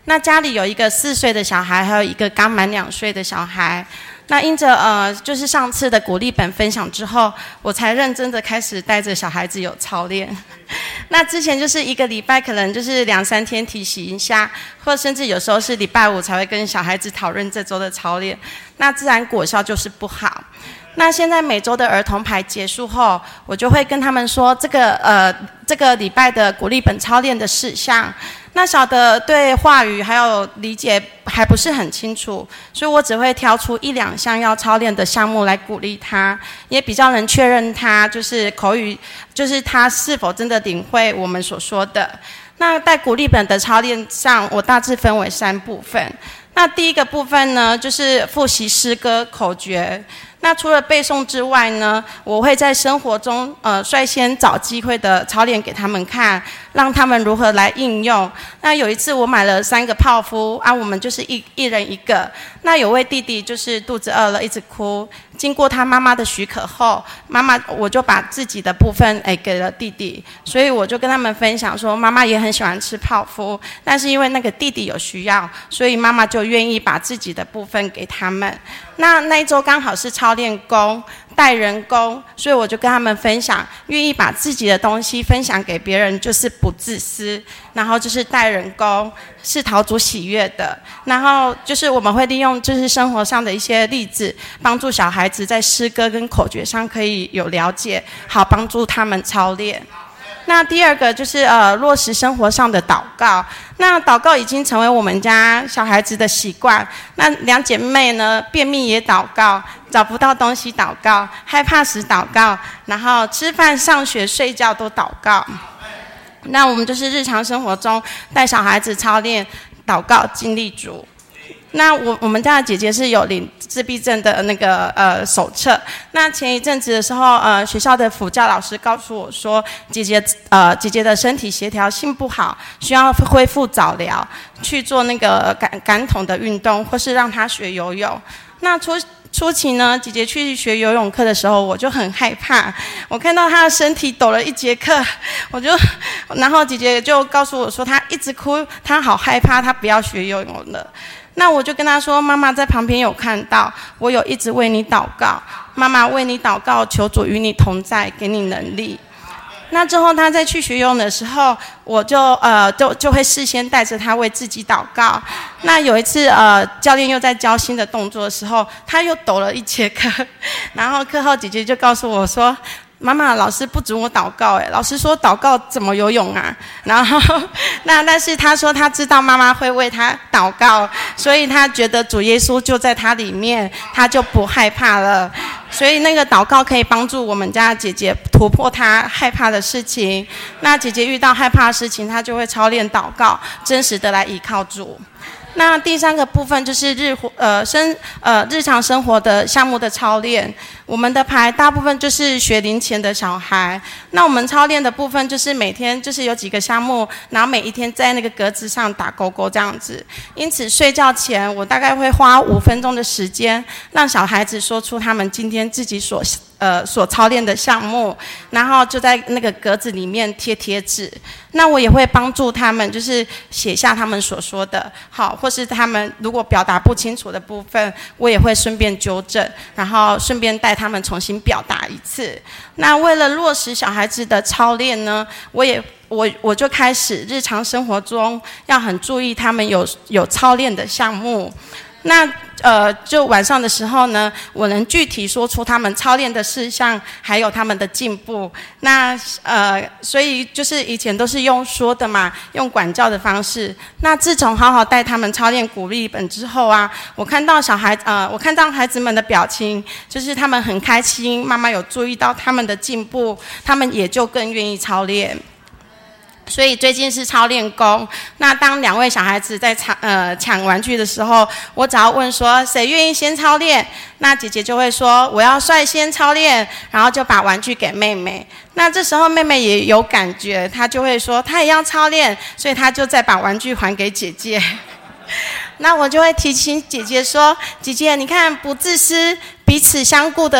那家里有一个4岁的小孩，还有一个刚满2岁的小孩。那因着就是上次的鼓励本分享之后，我才认真的开始带着小孩子有操练。那之前就是1个礼拜可能就是2-3天提醒一下，或甚至有时候是礼拜5才会跟小孩子讨论这周的操练，那自然果效就是不好。那现在每周的儿童牌结束后，我就会跟他们说这个礼拜的鼓励本操练的事项。那小的对话语还有理解还不是很清楚，所以我只会挑出1-2项要操练的项目来鼓励他，也比较能确认他就是口语，就是他是否真的领会我们所说的。那在鼓励本的操练上，我大致分为3部分。那第一个部分呢，就是复习诗歌口诀。那除了背诵之外呢，我会在生活中率先找机会的操练给他们看，让他们如何来应用。那有一次我买了3个泡芙啊，我们就是一人1个。那有位弟弟就是肚子饿了一直哭，经过他妈妈的许可后，我就把自己的部分给了弟弟，所以我就跟他们分享说，妈妈也很喜欢吃泡芙，但是因为那个弟弟有需要，所以妈妈就愿意把自己的部分给他们。那一周刚好是操练工带人工，所以我就跟他们分享，愿意把自己的东西分享给别人就是不自私，然后就是带人工是讨主喜悦的，然后就是我们会利用就是生活上的一些例子，帮助小孩子在诗歌跟口诀上可以有了解，好帮助他们操练。那第二个就是落实生活上的祷告。那祷告已经成为我们家小孩子的习惯。那2姐妹呢，便秘也祷告，找不到东西祷告，害怕时祷告，然后吃饭、上学、睡觉都祷告。那我们就是日常生活中带小孩子操练祷告，经历主。那我们家的姐姐是有领自闭症的那个手册。那前一阵子的时候，学校的辅教老师告诉我说，姐姐的身体协调性不好，需要恢复早疗，去做那个感统的运动，或是让她学游泳。那初期呢，姐姐去学游泳课的时候，我就很害怕。我看到她的身体抖了1节课，然后姐姐就告诉我说，她一直哭，她好害怕，她不要学游泳了。那我就跟她说，妈妈在旁边有看到，我有一直为你祷告，妈妈为你祷告，求主与你同在，给你能力。那之后他在去学游泳的时候，我就会事先带着他为自己祷告。那有一次教练又在教新的动作的时候，他又抖了1节课，然后课后姐姐就告诉我说，妈妈，老师不准我祷告，老师说祷告怎么游泳啊？然后但是他说他知道妈妈会为他祷告，所以他觉得主耶稣就在他里面，他就不害怕了。所以那个祷告可以帮助我们家的姐姐突破她害怕的事情。那姐姐遇到害怕的事情，她就会操练祷告，真实的来依靠主。那第3个部分就是日常生活的项目的操练。我们的牌大部分就是学龄前的小孩。那我们操练的部分就是每天就是有几个项目，然后每一天在那个格子上打勾勾这样子。因此睡觉前我大概会花5分钟的时间，让小孩子说出他们今天自己所操练的项目，然后就在那个格子里面贴纸。那我也会帮助他们，就是写下他们所说的，好，或是他们如果表达不清楚的部分，我也会顺便纠正，然后顺便带他们重新表达一次。那为了落实小孩子的操练呢，我就开始日常生活中要很注意他们有操练的项目。那就晚上的时候呢，我能具体说出他们操练的事项，还有他们的进步。那所以就是以前都是用说的嘛，用管教的方式。那自从好好带他们操练鼓励本之后啊，我看到孩子们的表情，就是他们很开心，妈妈有注意到他们的进步，他们也就更愿意操练。所以最近是操练工。那当2位小孩子在抢玩具的时候，我只要问说谁愿意先操练，那姐姐就会说我要率先操练，然后就把玩具给妹妹。那这时候妹妹也有感觉，她就会说她也要操练，所以她就再把玩具还给姐姐。那我就会提醒姐姐说，姐姐你看不自私，彼此相顾的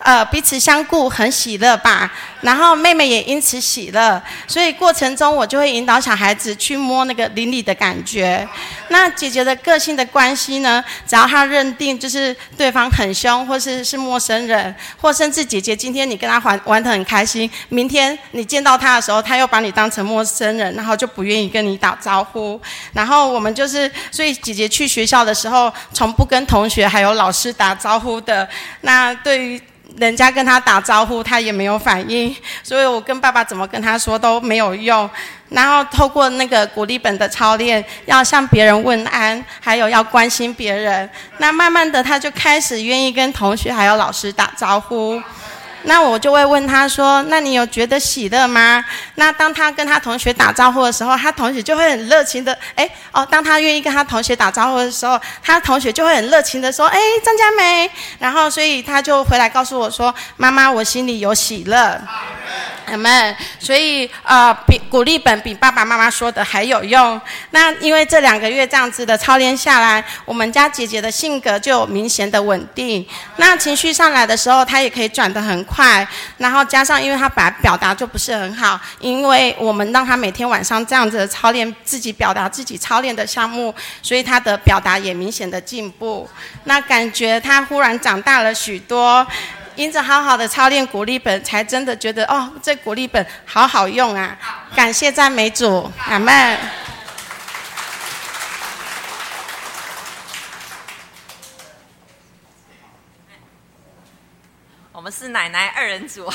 彼此相顾，很喜乐吧。然后妹妹也因此喜乐，所以过程中我就会引导小孩子去摸那个邻里的感觉。那姐姐的个性的关系呢，只要她认定就是对方很凶，或是陌生人，或甚至姐姐今天你跟她玩得很开心，明天你见到她的时候，她又把你当成陌生人，然后就不愿意跟你打招呼。然后我们就是，所以姐姐去学校的时候，从不跟同学还有老师打招呼的。那对于人家跟他打招呼，他也没有反应，所以我跟爸爸怎么跟他说都没有用。然后透过那个鼓励本的操练，要向别人问安，还有要关心别人。那慢慢的，他就开始愿意跟同学还有老师打招呼。那我就会问他说：“那你有觉得喜乐吗？”那当他跟他同学打招呼的时候，他同学就会很热情的，当他愿意跟他同学打招呼的时候，他同学就会很热情的说：“张佳梅。”然后所以他就回来告诉我说：“妈妈，我心里有喜乐。”阿们，所以比鼓励本比爸爸妈妈说的还有用。那因为这2个月这样子的操练下来，我们家姐姐的性格就有明显的稳定。那情绪上来的时候，她也可以转得很快。然后加上因为她本来表达就不是很好，因为我们让她每天晚上这样子的操练自己表达自己操练的项目，所以她的表达也明显的进步。那感觉她忽然长大了许多。因着好好的操练鼓励本，才真的觉得这鼓励本好好用啊！感谢赞美主，阿们。 我们是奶奶2人组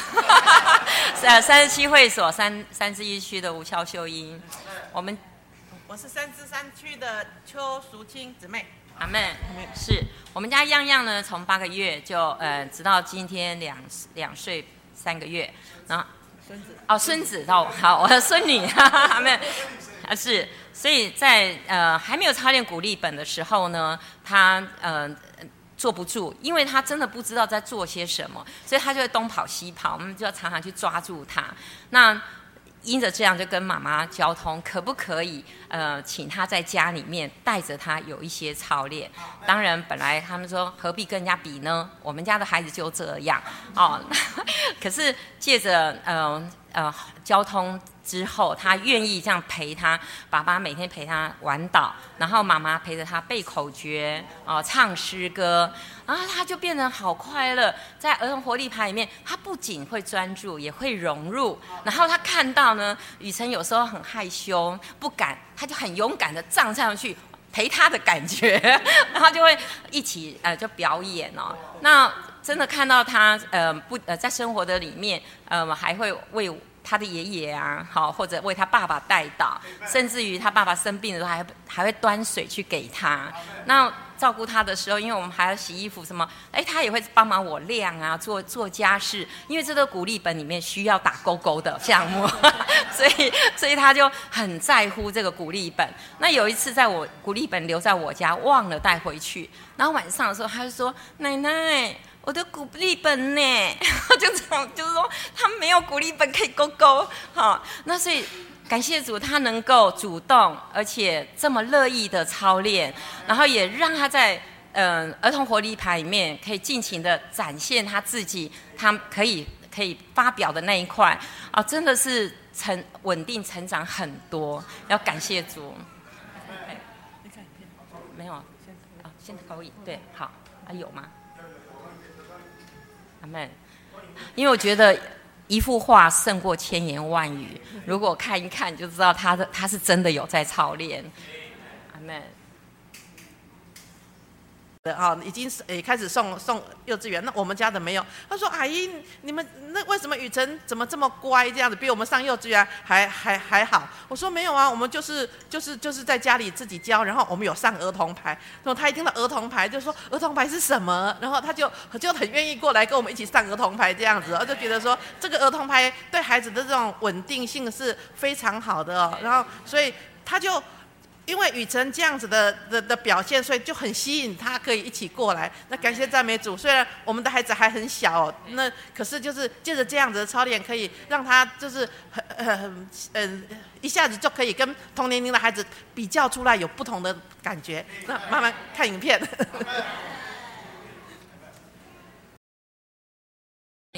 ，37会所331区的吴肖秀英，我是343区的邱淑清姊妹。 阿们，是我们家样样呢，从8个月就直到今天2岁3个月，然后孙子到好我的孙女，阿们，是，所以在还没有操练鼓励本的时候呢，他坐不住，因为他真的不知道在做些什么，所以他就会东跑西跑，我们就要常常去抓住他。那因着这样就跟妈妈交通，可不可以请他在家里面带着他有一些操练？当然，本来他们说何必跟人家比呢？我们家的孩子就这样可是借着交通之后，他愿意这样陪他，爸爸每天陪他玩岛，然后妈妈陪着他背口诀唱诗歌，然后他就变得好快乐。在儿童活力牌里面，他不仅会专注，也会融入。然后他看到呢，雨辰有时候很害羞不敢，他就很勇敢的站上去陪他的感觉，然后就会一起就表演那真的看到他在生活的里面还会为他的爷爷或者为他爸爸代祷，甚至于他爸爸生病的时候还会端水去给他。那照顾他的时候，因为我们还要洗衣服什么，他也会帮忙我晾做家事，因为这个鼓励本里面需要打勾勾的项目，所以他就很在乎这个鼓励本。那有一次在我鼓励本留在我家，忘了带回去，然后晚上的时候他就说：“奶奶，我的鼓励本呢？”就是说他没有鼓励本可以勾勾。那所以感谢主，他能够主动而且这么乐意的操练，然后也让他在儿童活力牌里面可以尽情的展现他自己，他可以发表的那一块真的是稳定成长很多，要感谢主。没有现在可以对好有吗？阿们，因为我觉得一幅画胜过千言万语，如果看一看就知道他是真的有在操练。阿们。 已经开始送幼稚园，那我们家的没有。他说：“阿姨，你们那为什么雨辰怎么这么乖，这样子比我们上幼稚园还好？”我说：“没有啊，我们就是在家里自己教，然后我们有上儿童牌。然后他一听到儿童牌，就说儿童牌是什么？然后他就很愿意过来跟我们一起上儿童牌这样子，就觉得说这个儿童牌对孩子的这种稳定性是非常好的然后所以他就。”因为雨辰这样子的表现，所以就很吸引他可以一起过来。那感谢赞美主，虽然我们的孩子还很小那可是就是借着这样子的操练，可以让他就是一下子就可以跟同年龄的孩子比较出来有不同的感觉。那慢慢看影片。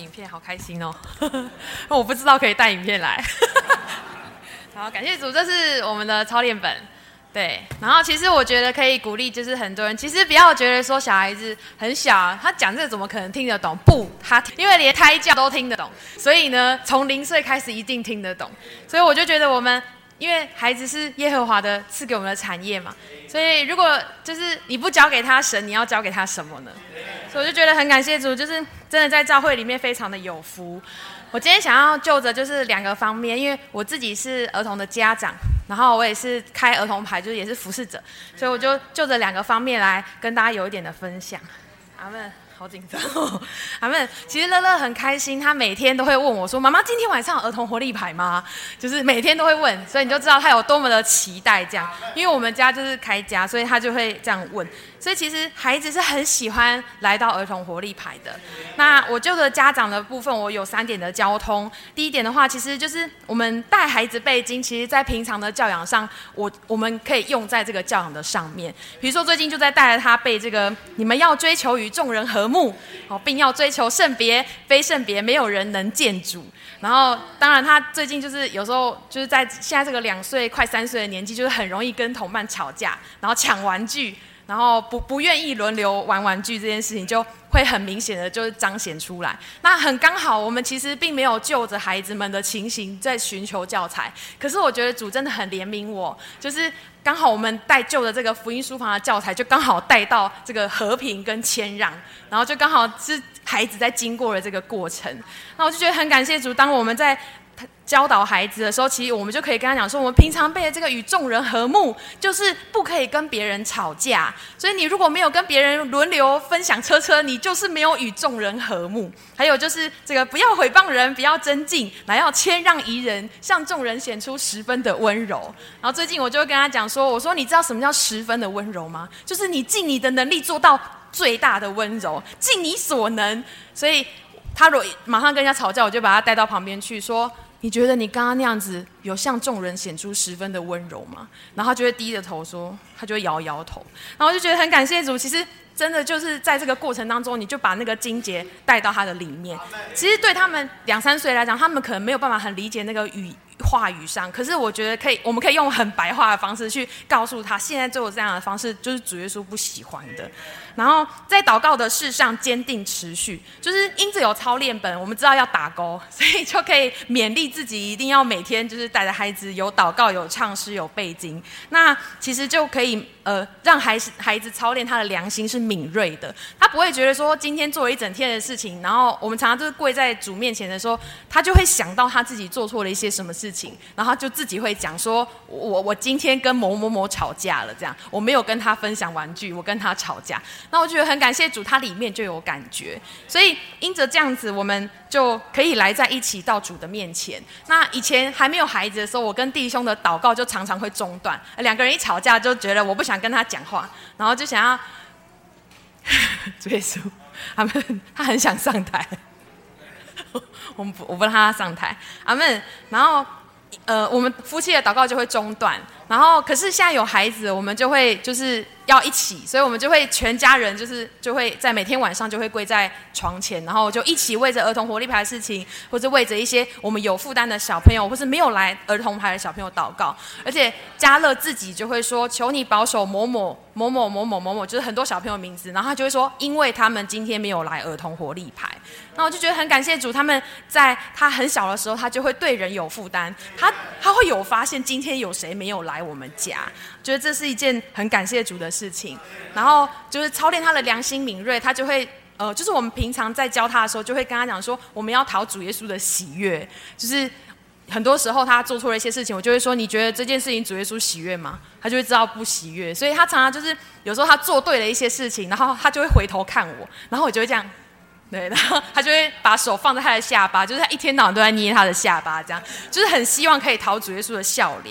影片，好开心哦！我不知道可以带影片来。好，感谢主，这是我们的操练本。对，然后其实我觉得可以鼓励，就是很多人其实不要觉得说小孩子很小，他讲这个怎么可能听得懂？不，因为连胎教都听得懂，所以呢，从0岁开始一定听得懂。所以我就觉得我们，因为孩子是耶和华的赐给我们的产业嘛，所以如果就是你不交给他神，你要交给他什么呢？所以我就觉得很感谢主，就是真的在教会里面非常的有福。我今天想要就着就是2个方面，因为我自己是儿童的家长，然后我也是开儿童牌，就是也是服侍者，所以我就着2个方面来跟大家有一点的分享。阿们，好紧张哦！阿们，其实乐乐很开心，他每天都会问我说：“妈妈，今天晚上有儿童活力牌吗？”就是每天都会问，所以你就知道他有多么的期待这样。因为我们家就是开家，所以他就会这样问。所以其实孩子是很喜欢来到儿童活力牌的。那我就着家长的部分，我有3点的交通。第一点的话，其实就是我们带孩子背经，其实在平常的教养上，我们可以用在这个教养的上面。比如说最近就在带着他背这个，你们要追求与众人和睦，并要追求圣别，非圣别，没有人能见主。然后当然他最近就是有时候就是在现在这个2岁快3岁的年纪，就是很容易跟同伴吵架，然后抢玩具。然后不愿意轮流玩玩具这件事情，就会很明显的就是彰显出来。那很刚好，我们其实并没有就着孩子们的情形在寻求教材，可是我觉得主真的很怜悯我，就是刚好我们带旧的这个福音书房的教材，就刚好带到这个和平跟谦让，然后就刚好是孩子在经过了这个过程。那我就觉得很感谢主，当我们在教导孩子的时候，其实我们就可以跟他讲说，我们平常背的这个与众人和睦，就是不可以跟别人吵架。所以你如果没有跟别人轮流分享车，你就是没有与众人和睦。还有就是这个不要毁谤人，不要争竞，乃要谦让宜人，向众人显出十分的温柔。然后最近我就会跟他讲说，我说你知道什么叫十分的温柔吗？就是你尽你的能力做到最大的温柔，尽你所能。所以他如果马上跟人家吵架，我就把他带到旁边去说，你觉得你刚刚那样子有向众人显出十分的温柔吗？然后他就会低着头说，他就会摇摇头。然后我就觉得很感谢主，其实真的就是在这个过程当中，你就把那个经节带到他的里面。其实对他们2、3岁来讲，他们可能没有办法很理解那个话语上，可是我觉得我们可以用很白话的方式去告诉他，现在做这样的方式就是主耶稣不喜欢的。然后在祷告的事上坚定持续，就是因着有操练本，我们知道要打勾，所以就可以勉励自己一定要每天就是带着孩子有祷告、有唱诗、有背经。那其实就可以让孩子操练他的良心是敏锐的，他不会觉得说今天做了一整天的事情，然后我们常常就是跪在主面前的时候，他就会想到他自己做错了一些什么事情，然后他就自己会讲说，我今天跟某某某吵架了，这样我没有跟他分享玩具，我跟他吵架。那我觉得很感谢主，他里面就有感觉，所以因着这样子，我们就可以来在一起到主的面前。那以前还没有孩子的时候，我跟弟兄的祷告就常常会中断，2个人一吵架就觉得我不想跟他讲话，然后就想要主耶稣，他很想上台，我不让他上台，阿们。然后我们夫妻的祷告就会中断，然后可是现在有孩子，我们就会就是要一起，所以我们就会全家人就会在每天晚上就会跪在床前，然后就一起为着儿童活力牌的事情，或者为着一些我们有负担的小朋友，或是没有来儿童牌的小朋友祷告。而且嘉乐自己就会说，求你保守某某某某某某某某，就是很多小朋友名字，然后他就会说，因为他们今天没有来儿童活力牌。那我就觉得很感谢主，他们在他很小的时候，他就会对人有负担，他会有发现今天有谁没有来我们家，觉得这是一件很感谢主的事情。然后就是操练他的良心敏锐，他就会就是我们平常在教他的时候，就会跟他讲说，我们要讨主耶稣的喜悦。就是很多时候他做错了一些事情，我就会说，你觉得这件事情主耶稣喜悦吗？他就会知道不喜悦。所以他常常就是有时候他做对了一些事情，然后他就会回头看我，然后我就会这样。对，然后他就会把手放在他的下巴，就是他一天到晚都在捏他的下巴，这样就是很希望可以讨主耶稣的笑脸。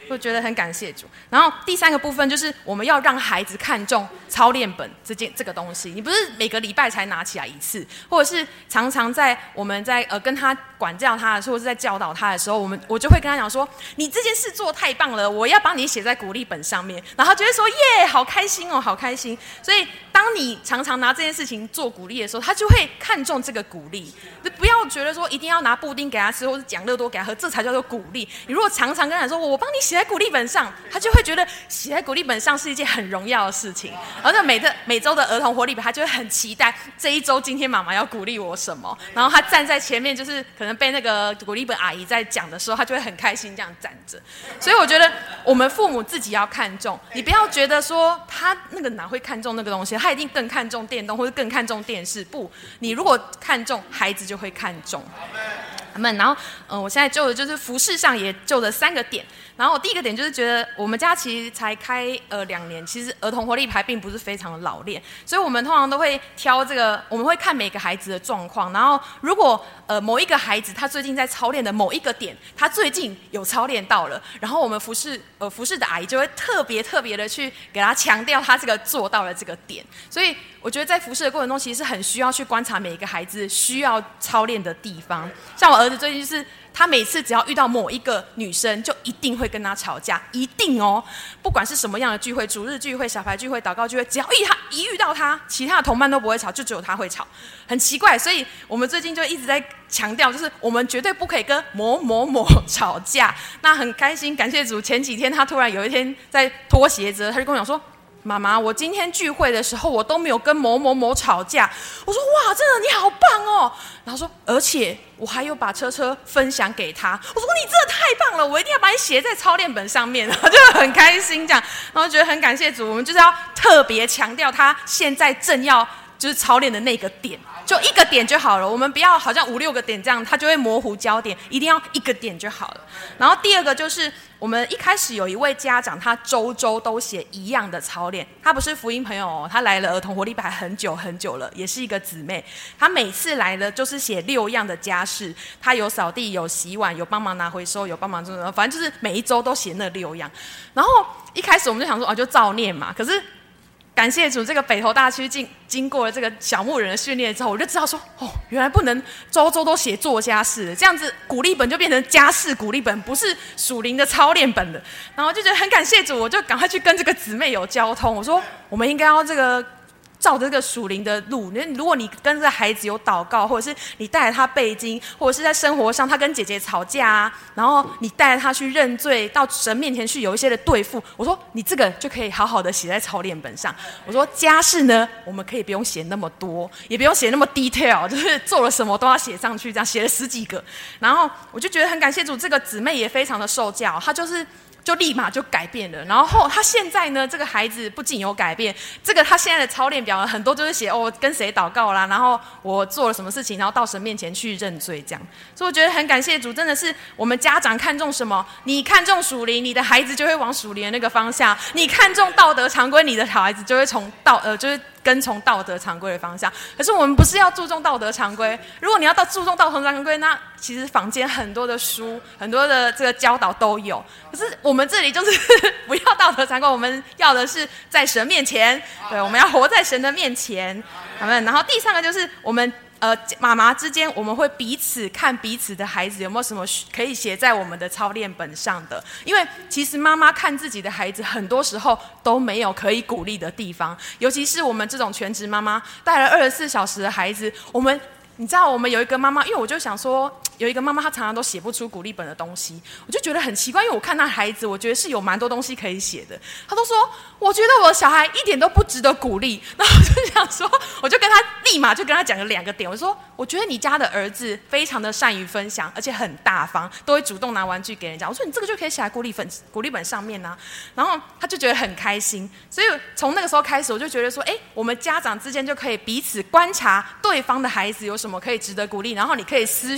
我觉得很感谢主。然后第3个部分就是我们要让孩子看重操练本这个东西。你不是每个礼拜才拿起来一次，或者是常常在我们在跟他管教他的时候，或是在教导他的时候，我就会跟他讲说，你这件事做太棒了，我要帮你写在鼓励本上面。然后他就会说耶，好开心哦，好开心。所以当你常常拿这件事情做鼓励的时候，他就会看重这个鼓励。你不要觉得说一定要拿布丁给他吃，或是奖乐多给他喝，这才叫做鼓励。你如果常常跟他说我帮你写在鼓励本上，他就会觉得写在鼓励本上是一件很荣耀的事情。而且每周的儿童活力本，他就会很期待这一周今天妈妈要鼓励我什么，然后他站在前面，就是可能被那个鼓励本阿姨在讲的时候，他就会很开心这样站着。所以我觉得我们父母自己要看重，你不要觉得说他那个哪会看重那个东西，他一定更看重电动或者更看重电视。不，你如果看重，孩子就会看重。然后我现在就的就是服事上也就了3个点。然后我第一个点就是觉得我们家其实才开2年，其实儿童活力牌并不是非常的老练，所以我们通常都会挑这个，我们会看每个孩子的状况，然后如果某一个孩子他最近在操练的某一个点，他最近有操练到了，然后我们服事的阿姨就会特别的去给他强调他这个做到了这个点。所以我觉得在服事的过程中，其实是很需要去观察每一个孩子需要操练的地方。像我儿子最近就是他每次只要遇到某一个女生，就一定会跟她吵架，一定哦，不管是什么样的聚会，主日聚会、小牌聚会、祷告聚会，只要一遇到她，其他的同伴都不会吵，就只有她会吵，很奇怪。所以我们最近就一直在强调，就是我们绝对不可以跟某某某吵架。那很开心，感谢主，前几天他突然有一天在脱鞋子，他就跟我讲说，妈妈，我今天聚会的时候，我都没有跟某某某吵架。我说哇，真的你好棒哦。然后说，而且我还有把车分享给他。我说你真的太棒了，我一定要把你写在操练本上面。就很开心这样，然后觉得很感谢主，我们就是要特别强调他现在正要就是操练的那个点，就一个点就好了。我们不要好像5、6个点这样，他就会模糊焦点，一定要一个点就好了。然后第二个就是我们一开始有一位家长，他周都写一样的操练。他不是福音朋友哦，他来了儿童活力牌很久了，也是一个姊妹。他每次来的就是写6样的家事，他有扫地、有洗碗、有帮忙拿回收、有帮忙做什么，反正就是每一周都写那6样。然后一开始我们就想说，就照念嘛。可是感谢主，这个北投大区经过了这个小牧人的训练之后，我就知道说，原来不能周都写做家事，这样子鼓励本就变成家事鼓励本，不是属灵的操练本的。然后就觉得很感谢主，我就赶快去跟这个姊妹有交通，我说我们应该要这个照着这个属灵的路。如果你跟这个孩子有祷告，或者是你带着他背经，或者是在生活上他跟姐姐吵架啊，然后你带着他去认罪，到神面前去有一些的对付，我说你这个就可以好好的写在操练本上。我说家事呢，我们可以不用写那么多，也不用写那么 detail， 就是做了什么都要写上去，这样写了10几个。然后我就觉得很感谢主，这个姊妹也非常的受教，她就立马就改变了。然后他现在呢，这个孩子不仅有改变，这个他现在的操练表很多就是写跟谁祷告啦，然后我做了什么事情，然后到神面前去认罪这样。所以我觉得很感谢主，真的是我们家长看重什么，你看重属灵，你的孩子就会往属灵的那个方向；你看重道德常规，你的小孩子就会就是跟从道德常规的方向。可是我们不是要注重道德常规，如果你要注重道德常规，那其实坊间很多的书、很多的这个教导都有。可是我们这里就是不要道德常规，我们要的是在神面前，对，我们要活在神的面前。然后第3个就是我们妈妈之间，我们会彼此看彼此的孩子有没有什么可以写在我们的操练本上的。因为其实妈妈看自己的孩子，很多时候都没有可以鼓励的地方，尤其是我们这种全职妈妈带了24小时的孩子，你知道我们有一个妈妈，因为我就想说，有一个妈妈她常常都写不出鼓励本的东西，我就觉得很奇怪，因为我看她孩子，我觉得是有蛮多东西可以写的。她都说，我觉得我的小孩一点都不值得鼓励。然后我就想说，我就立马跟他讲了2个点，我说，我觉得你家的儿子非常的善于分享，而且很大方，都会主动拿玩具给人家。我说你这个就可以写在鼓励本上面啊。然后他就觉得很开心，所以从那个时候开始，我就觉得说，我们家长之间就可以彼此观察对方的孩子有什么可以值得鼓励，然后你可以私讯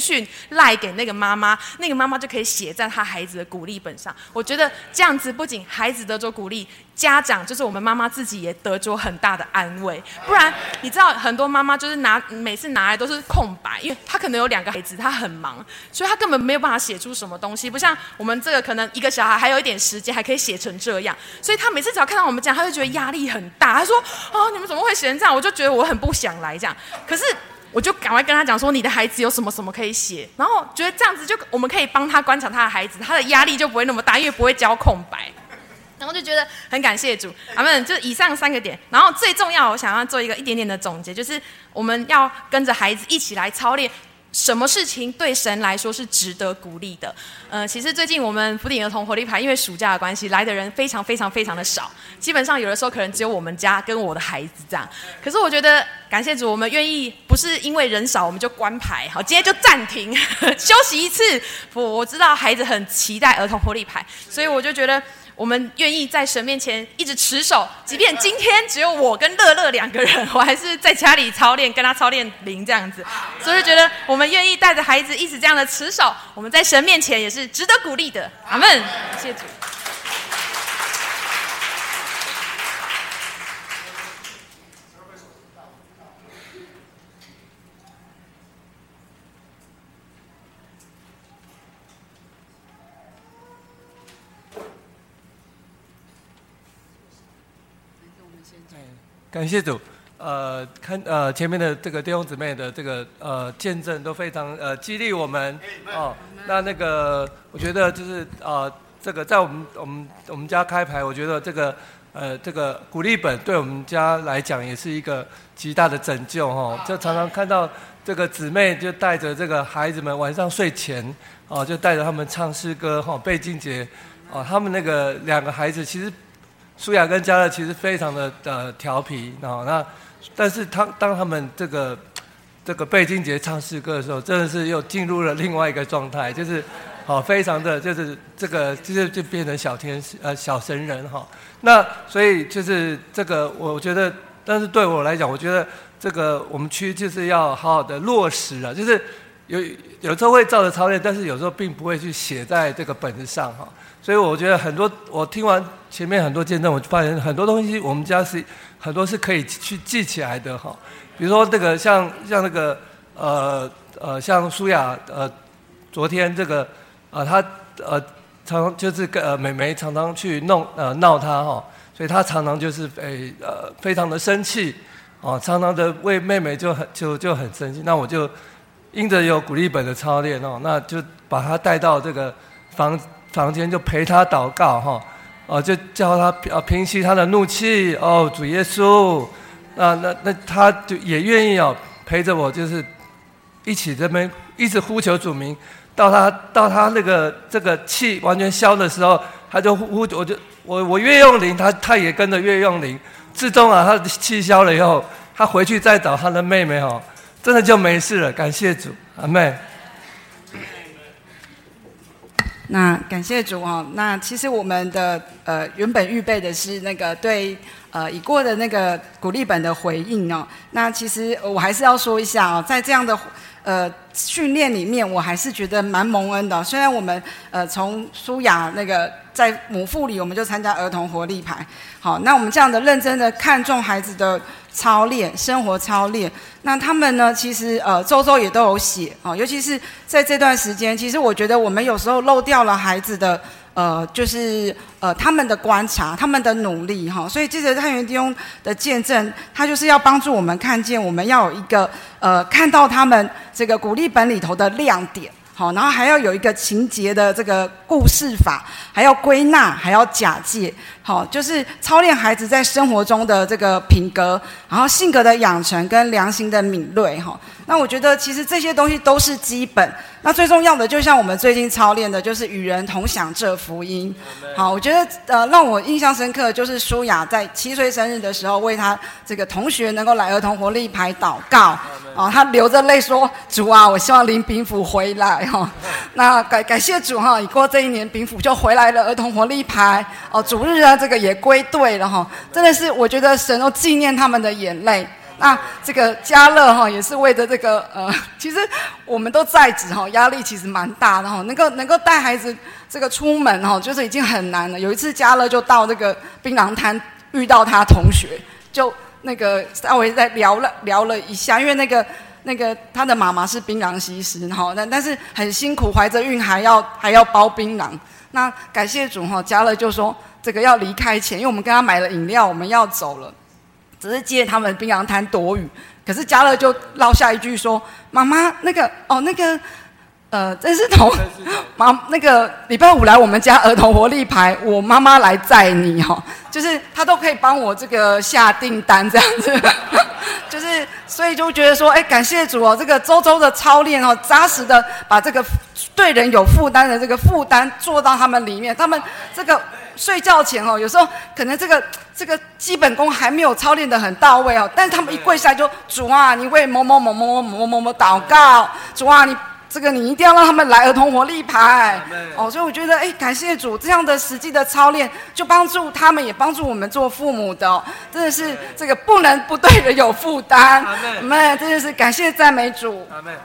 赖给那个妈妈，那个妈妈就可以写在她孩子的鼓励本上。我觉得这样子不仅孩子得着鼓励，家长就是我们妈妈自己也得着很大的安慰。不然你知道很多妈妈就是每次拿来都是空白，因为她可能有2个孩子，她很忙，所以她根本没有办法写出什么东西，不像我们这个可能1个小孩还有一点时间，还可以写成这样。所以她每次只要看到我们这样，她就觉得压力很大。她说：“哦，你们怎么会写成这样？”我就觉得我很不想来这样。可是我就赶快跟她讲说：“你的孩子有什么什么可以写。”然后觉得这样子就我们可以帮她观察她的孩子，她的压力就不会那么大，因为不会交空白。然后就觉得很感谢主，阿们。就以上3个点，然后最重要，我想要做一点点的总结，就是我们要跟着孩子一起来操练。什么事情对神来说是值得鼓励的？其实最近我们福鼎儿童活力牌，因为暑假的关系，来的人非常非常非常的少，基本上有的时候可能只有我们家跟我的孩子这样。可是我觉得感谢主，我们愿意不是因为人少我们就关牌，好，今天就暂停休息一次。我知道孩子很期待儿童活力牌，所以我就觉得。我们愿意在神面前一直持守，即便今天只有我跟乐乐2个人，我还是在家里操练，跟他操练灵这样子。所以就觉得我们愿意带着孩子一直这样的持守，我们在神面前也是值得鼓励的。阿们，谢谢主。 感谢主，前面的这个弟兄姊妹的这个见证都非常激励我们哦。那个我觉得就是这个在我们家开牌，我觉得这个鼓励本对我们家来讲也是一个极大的拯救哦。就常常看到这个姊妹就带着这个孩子们晚上睡前就带着他们唱诗歌背经节他们那个2个孩子其实。舒雅跟嘉乐其实非常的调皮，但是当他们这个背经节唱诗歌的时候，真的是又进入了另外一个状态，就是非常的就是这个就变成小天使小神人那所以就是这个我觉得，但是对我来讲，我觉得这个我们区就是要好好的落实了，就是有时候会照着操练，但是有时候并不会去写在这个本子上所以我觉得很多，我听完前面很多见证，我就发现很多东西我们家是很多是可以去记起来的比如说这个像那个像舒雅昨天这个他常常就是美眉常常去闹他所以他常常就是非常的生气常常的为妹妹就很生气。那我就因着有鼓励本的操练那就把他带到这个房间，就陪他祷告就叫他平息他的怒气主耶稣，那他就也愿意陪着我，就是一起这边一直呼求主名，到他那个这个气完全消的时候，他就我越用灵，他也跟着越用灵，至终他的气消了以后，他回去再找他的妹妹真的就没事了。感谢主，阿们。 那感谢主那其实我们的原本预备的是那个对已过的那个鼓励本的回应那其实我还是要说一下在这样的训练里面，我还是觉得蛮蒙恩的。虽然我们从舒雅那个在母腹里，我们就参加儿童活力牌，那我们这样的认真的看重孩子的操练、生活操练，那他们呢，其实周周也都有写尤其是在这段时间，其实我觉得我们有时候漏掉了孩子的就是他们的观察，他们的努力所以这个汉元弟兄的见证，他就是要帮助我们看见，我们要有一个看到他们这个鼓励本里头的亮点。好，然后还要有一个情节的这个故事法，还要归纳，还要假借，好，就是操练孩子在生活中的这个品格，然后性格的养成跟良心的敏锐，哈。那我觉得其实这些东西都是基本，那最重要的就像我们最近操练的，就是与人同享这福音。好，我觉得让我印象深刻的就是舒雅在7岁生日的时候，为他这个同学能够来儿童活力牌祷告，他流着泪说：“主啊，我希望林炳甫回来。”哈，那感谢主哈，已过这一年，炳甫就回来了儿童活力牌主日啊，这个也归队了哈。真的是我觉得神都纪念他们的眼泪。 那这个家乐哈也是为着这个其实我们都在职哈，压力其实蛮大的哈，能够带孩子这个出门哈，就是已经很难了。有一次家乐就到这个槟榔摊遇到他同学，就那个稍微在聊了一下，因为那个他的妈妈是槟榔西施哈，但是很辛苦，怀着孕还要包槟榔。那感谢主哈，家乐就说这个要离开前，因为我们跟他买了饮料，我们要走了，只是接他们槟榔摊躲雨。可是家乐就落下一句说：“妈妈，曾思彤，那个礼拜五来我们家儿童活力牌，我妈妈来载你哈，就是他都可以帮我这个下订单这样子。”就是所以就觉得说，感谢主哦，这个周周的操练哦，扎实的把这个对人有负担的这个负担做到他们里面。他们这个睡觉前哦，有时候可能这个基本功还没有操练得很到位哦，但是他们一跪下来就主啊，你为某某某某某某某祷告，主啊，你一定要让他们来儿童活力牌哦，所以我觉得感谢主，这样的实际的操练就帮助他们，也帮助我们做父母的哦，真的是这个不能不对人有负担，阿们，真的是感谢赞美主，阿们。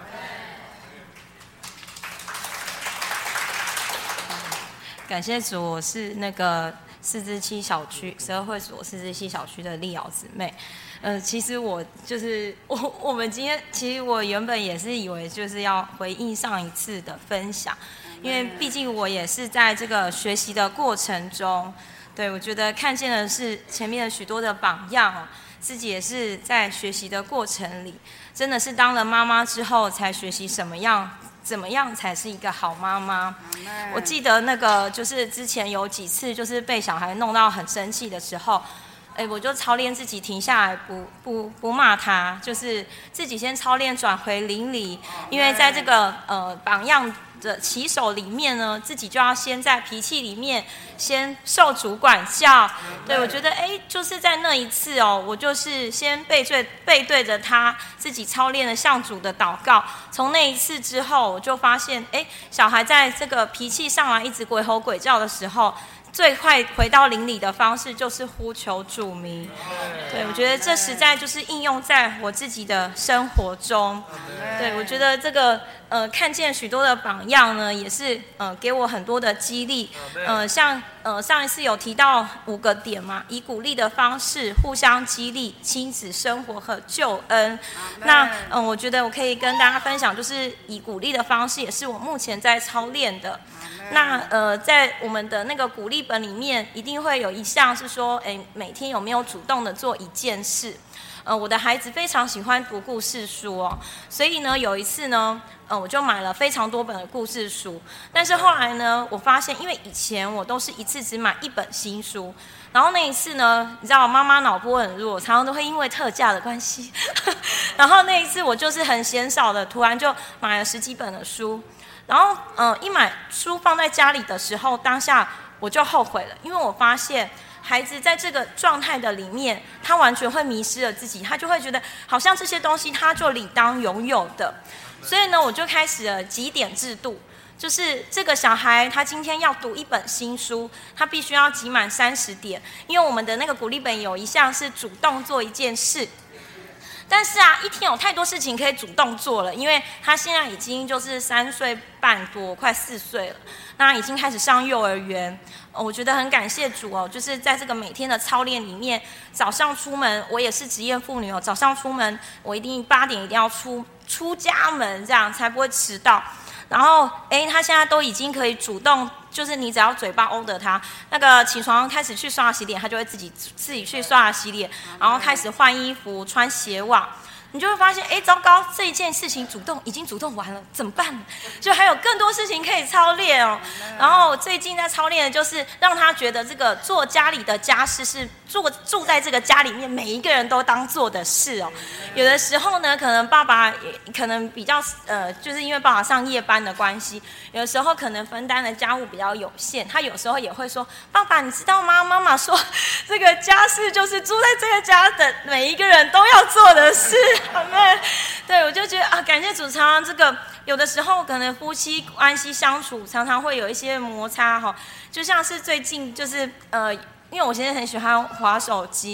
感谢主，我是那个477小区12会所477小区的丽瑶姊妹。其实我就是我们今天，其实我原本也是以为就是要回应上一次的分享，因为毕竟我也是在这个学习的过程中，对，我觉得看见的是前面的许多的榜样哦，自己也是在学习的过程里，真的是当了妈妈之后才学习怎么样才是一个好妈妈。我记得那个就是之前有几次就是被小孩弄到很生气的时候，我就操练自己停下来不骂他，就是自己先操练转回邻里，因为在这个榜样的起手里面呢，自己就要先在脾气里面先受主管教。对，我觉得就是在那一次哦，我就是先背对着他，自己操练了向主的祷告。从那一次之后，我就发现小孩在这个脾气上来一直鬼吼鬼叫的时候，最快回到邻里的方式就是呼求主名。对，我觉得这实在就是应用在我自己的生活中。对，我觉得这个看见许多的榜样呢，也是给我很多的激励。像上一次有提到5个点嘛，以鼓励的方式互相激励亲子生活和救恩。那我觉得我可以跟大家分享，就是以鼓励的方式，也是我目前在操练的。那在我们的那个鼓励本里面，一定会有一项是说，每天有没有主动的做一件事。我的孩子非常喜欢读故事书哦，所以呢，有一次呢，我就买了非常多本的故事书。但是后来呢，我发现，因为以前我都是一次只买1本新书，然后那一次呢，你知道妈妈脑波很弱，常常都会因为特价的关系，然后那一次我就是很嫌少的，突然就买了10几本的书。然后一买书放在家里的时候，当下我就后悔了，因为我发现孩子在这个状态的里面，他完全会迷失了自己，他就会觉得好像这些东西他就理当拥有的。所以呢，我就开始了集点制度，就是这个小孩他今天要读1本新书，他必须要集满30点，因为我们的那个鼓励本有一项是主动做一件事。但是一天有太多事情可以主动做了，因为他现在已经就是3岁半多，快4岁了，那已经开始上幼儿园。我觉得很感谢主哦，就是在这个每天的操练里面，早上出门，我也是职业妇女哦，早上出门我一定8点一定要出家门，这样才不会迟到。然后他现在都已经可以主动，就是你只要嘴巴 order 他，那个起床开始去刷牙洗脸，他就会自己去刷牙洗脸，然后开始换衣服、穿鞋袜。你就会发现，糟糕，这一件事情已经主动完了，怎么办？就还有更多事情可以操练哦。然后我最近在操练的就是让他觉得这个做家里的家事是住在这个家里面每一个人都当做的事哦。有的时候呢，可能爸爸可能比较就是因为爸爸上夜班的关系，有的时候可能分担的家务比较有限，他有时候也会说：“爸爸，你知道吗？妈妈说这个家事就是住在这个家的每一个人都要做的事。”对，我就觉得感谢主，常常这个有的时候可能夫妻关系相处常常会有一些摩擦哈，就像是最近就是因为我现在很喜欢滑手机，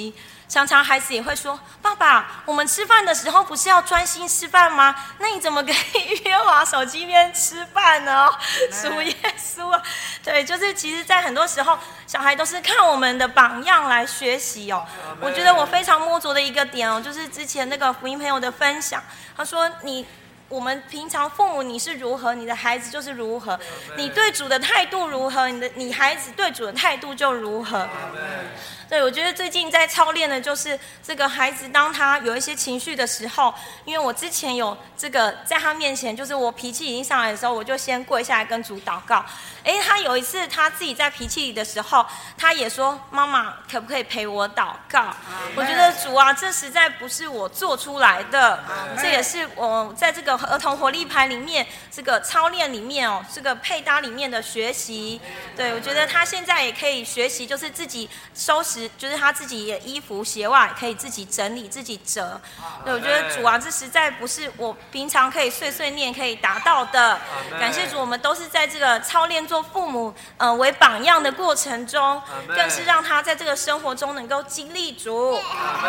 常常孩子也会说：“爸爸，我们吃饭的时候不是要专心吃饭吗？那你怎么可以一边滑手机一边吃饭呢？”主耶稣啊，对，就是其实，在很多时候，小孩都是看我们的榜样来学习哦。我觉得我非常摸着的一个点哦，就是之前那个福音朋友的分享，他说我们平常父母你是如何，你的孩子就是如何；你对主的态度如何，你孩子对主的态度就如何。对，我觉得最近在操练的就是这个孩子，当他有一些情绪的时候，因为我之前有这个在他面前，就是我脾气已经上来的时候，我就先跪下来跟主祷告。他有一次他自己在脾气里的时候，他也说：“妈妈，可不可以陪我祷告？”我觉得主啊，这实在不是我做出来的，这也是我在这个儿童活力牌里面这个操练里面哦，这个配搭里面的学习。对，我觉得他现在也可以学习，就是自己收拾，就是他自己的衣服鞋袜可以自己整理、自己折。对，我觉得主啊，这实在不是我平常可以碎碎念可以达到的。感谢主，我们都是在这个操练做父母为榜样的过程中，更是让他在这个生活中能够经历主。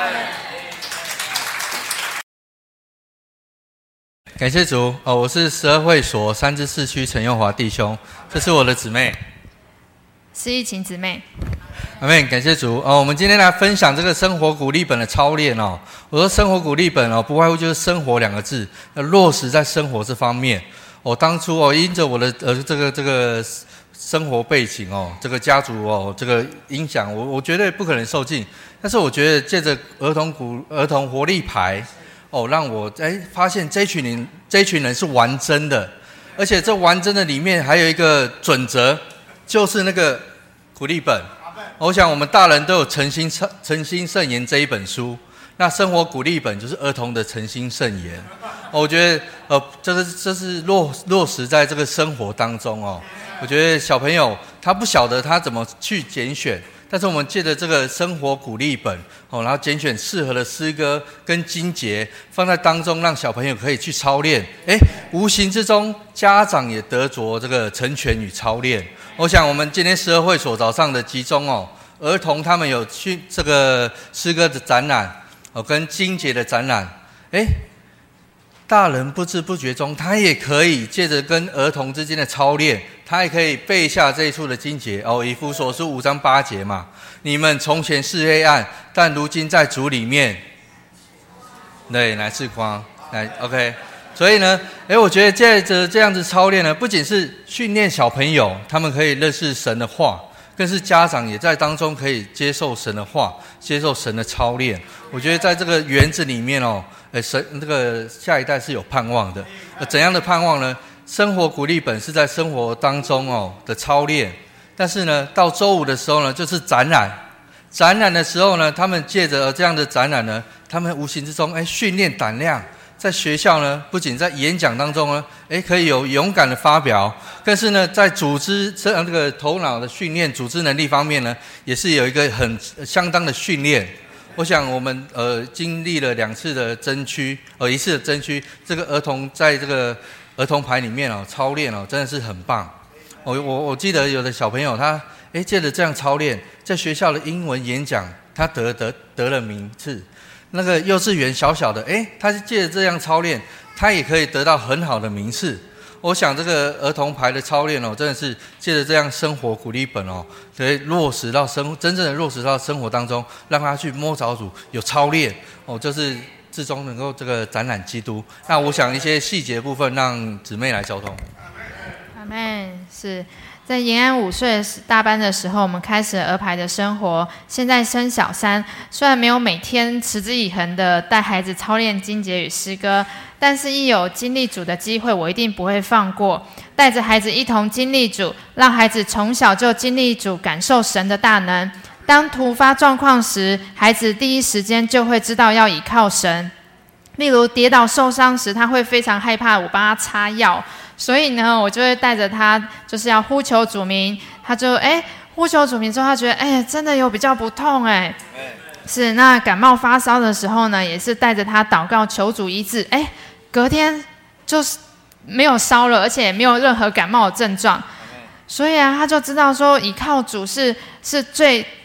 感谢主我是12会所3至4区陈佑华弟兄，这是我的姊妹施逸晴姊妹。 阿们，感谢主我们今天来分享这个生活鼓励本的操练我说生活鼓励本不外乎就是生活2个字，要落实在生活这方面。当初因着我的这个生活背景这个家族这个影响，我绝对不可能受尽。但是我觉得借着儿童活力牌让我发现这群人是玩真的，而且这玩真的里面还有一个准则，就是那个鼓励本。我想我们大人都有诚心圣言这一本书，那生活鼓励本就是儿童的诚心圣言。我觉得这是落实在这个生活当中我觉得小朋友他不晓得他怎么去拣选，但是我们借着这个生活鼓励本然后拣选适合的诗歌跟经节放在当中，让小朋友可以去操练。无形之中家长也得着这个成全与操练。我想我们今天12会所早上的集中儿童他们有去这个诗歌的展览跟经节的展览。大人不知不觉中他也可以借着跟儿童之间的操练，他也可以背下这一处的经节以弗所书5章8节嘛，你们从前是黑暗，但如今在主里面对乃是光。OK， 所以呢我觉得借着这样子操练呢，不仅是训练小朋友他们可以认识神的话，更是家长也在当中可以接受神的话，接受神的操练。我觉得在这个园子里面神这个下一代是有盼望的。怎样的盼望呢？生活鼓励本是在生活当中的操练，但是呢到周五的时候呢就是展览的时候呢，他们借着这样的展览呢，他们无形之中训练胆量，在学校呢不仅在演讲当中呢可以有勇敢的发表，更是呢在组织这个头脑的训练、组织能力方面呢也是有一个相当的训练。我想我们经历了2次的增区1次的增区，这个儿童在这个儿童牌里面操练真的是很棒。我记得有的小朋友他借着这样操练，在学校的英文演讲他得了名次。那个幼稚园小的他是借着这样操练，他也可以得到很好的名次。我想这个儿童牌的操练真的是借着这样生活鼓励本可以落实到真正的落实到生活当中，让他去摸着主，有操练就是最终能够这个展览基督。那我想一些细节部分让姊妹来交通。 阿们。是在延安5岁大班的时候，我们开始儿牌的生活。现在升小3，虽然没有每天持之以恒的带孩子操练经节与诗歌，但是一有经历主的机会，我一定不会放过。带着孩子一同经历主，让孩子从小就经历主，感受神的大能。当突发状况时，孩子第一时间就会知道要倚靠神。例如跌倒受伤时，他会非常害怕我帮他擦药，所以呢，我就会带着他，就是要呼求主名。他就呼求主名之后，他觉得真的有比较不痛是。那感冒发烧的时候呢，也是带着他祷告求主医治，隔天就是没有烧了，而且也没有任何感冒的症状。所以他就知道说倚靠主是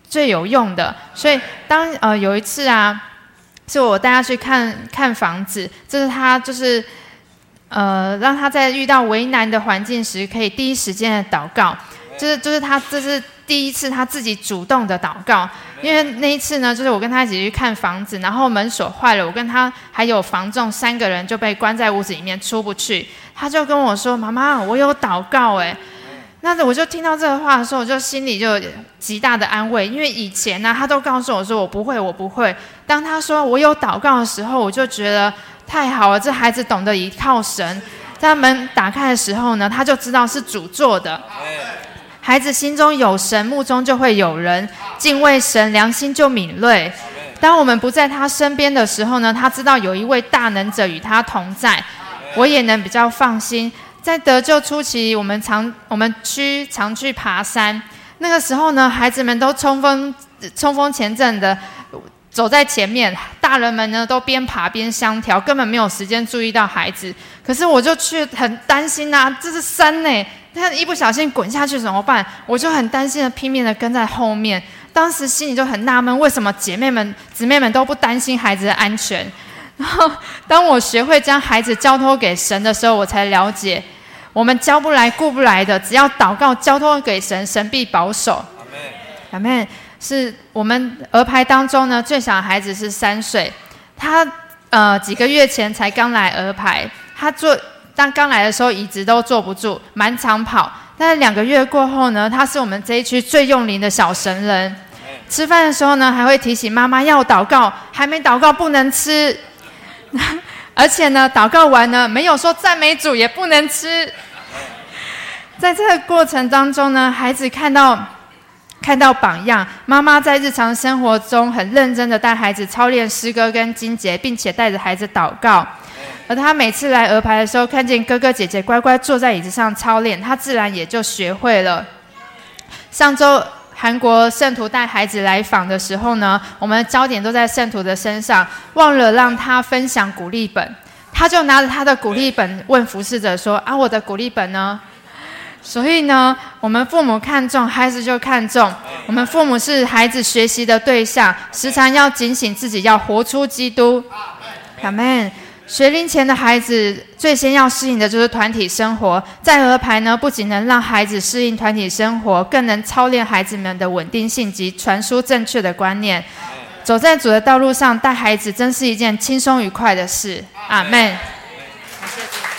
最有用的。所以当有一次啊，是我带他去看房子，这是他就是让他在遇到为难的环境时，可以第一时间的祷告。就是他这是第一次他自己主动的祷告。因为那一次呢，就是我跟他一起去看房子，然后门锁坏了，我跟他还有房仲3个人就被关在屋子里面出不去。他就跟我说：“妈妈，我有祷告哎。”那我就听到这个话的时候，我就心里就极大的安慰，因为以前呢，他都告诉我说我不会。当他说我有祷告的时候，我就觉得太好了，这孩子懂得依靠神。在门打开的时候呢，他就知道是主做的。孩子心中有神，目中就会有人，敬畏神，良心就敏锐。当我们不在他身边的时候呢，他知道有一位大能者与他同在，我也能比较放心。在得救初期，我们常去爬山，那个时候呢，孩子们都冲锋前阵的走在前面，大人们呢都边爬边相调，根本没有时间注意到孩子。可是我就去很担心啊，这是山呢，他一不小心滚下去怎么办？我就很担心的拼命的跟在后面。当时心里就很纳闷，为什么姊妹们都不担心孩子的安全？然后当我学会将孩子交托给神的时候，我才了解，我们教不来顾不来的，只要祷告交托给神，神必保守。阿们。是我们儿排当中呢，最小的孩子是3岁，他几个月前才刚来儿排，当刚来的时候椅子都坐不住，满场跑。但是2个月过后呢，他是我们这一区最用灵的小神人。吃饭的时候呢，还会提醒妈妈要祷告，还没祷告不能吃。而且呢，祷告完呢，没有说赞美主也不能吃。在这个过程当中呢，孩子看到榜样，妈妈在日常生活中很认真的带孩子操练诗歌跟经节，并且带着孩子祷告。而他每次来儿排的时候，看见哥哥姐姐乖乖坐在椅子上操练，他自然也就学会了。上周韩国圣徒带孩子来访的时候呢，我们的焦点都在圣徒的身上，忘了让他分享鼓励本。他就拿着他的鼓励本问服侍者说：“啊，我的鼓励本呢？”所以呢，我们父母看重，孩子就看重。我们父母是孩子学习的对象，时常要警醒自己，要活出基督。阿们。学龄前的孩子最先要适应的就是团体生活，在儿排呢，不仅能让孩子适应团体生活，更能操练孩子们的稳定性及传输正确的观念。走在主的道路上，带孩子真是一件轻松愉快的事。阿们。感谢主。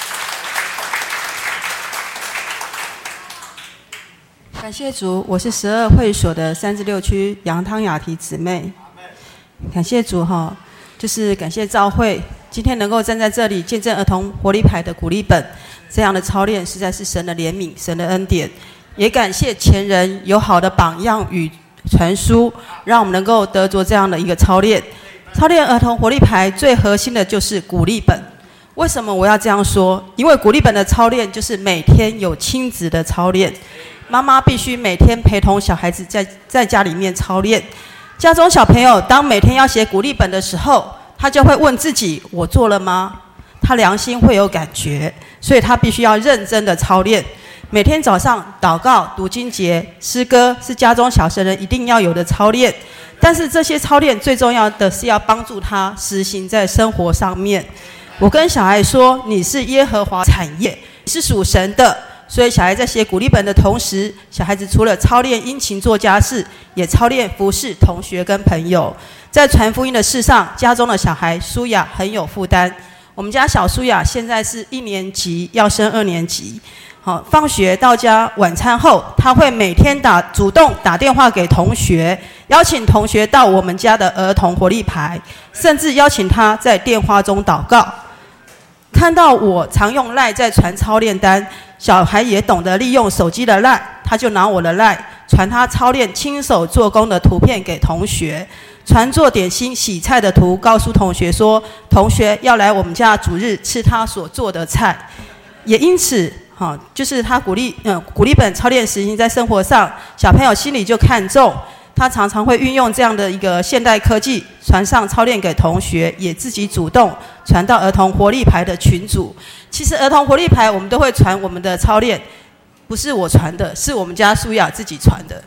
感谢主，我是12会所的36区杨汤雅缇姊妹。感谢主哈，就是感谢召会，今天能够站在这里见证儿童活力牌的鼓励本，这样的操练实在是神的怜悯，神的恩典。也感谢前人有好的榜样与传输，让我们能够得着这样的一个操练。操练儿童活力牌最核心的就是鼓励本。为什么我要这样说？因为鼓励本的操练就是每天有亲子的操练。妈妈必须每天陪同小孩子在家里面操练。家中小朋友当每天要写鼓励本的时候，他就会问自己：我做了吗？他良心会有感觉，所以他必须要认真的操练。每天早上祷告、读经节、诗歌是家中小神人一定要有的操练。但是这些操练最重要的是要帮助他实行在生活上面。我跟小孩说：你是耶和华产业，你是属神的。所以小孩在写鼓励本的同时，小孩子除了操练殷勤做家事，也操练服侍同学跟朋友。在传福音的事上，家中的小孩舒雅很有负担。我们家小舒雅现在是1年级，要升2年级。好，放学到家晚餐后，他会每天主动打电话给同学，邀请同学到我们家的儿童活力牌，甚至邀请他在电话中祷告。看到我常用LINE在传操练单，小孩也懂得利用手机的LINE，他就拿我的LINE传他操练亲手做工的图片给同学，传做点心洗菜的图，告诉同学说同学要来我们家主日吃他所做的菜。也因此就是他鼓励本操练实行在生活上，小朋友心里就看重。他常常会运用这样的一个现代科技，传上操练给同学，也自己主动传到儿童活力牌的群组。其实儿童活力牌我们都会传我们的操练，不是我传的，是我们家舒雅自己传的。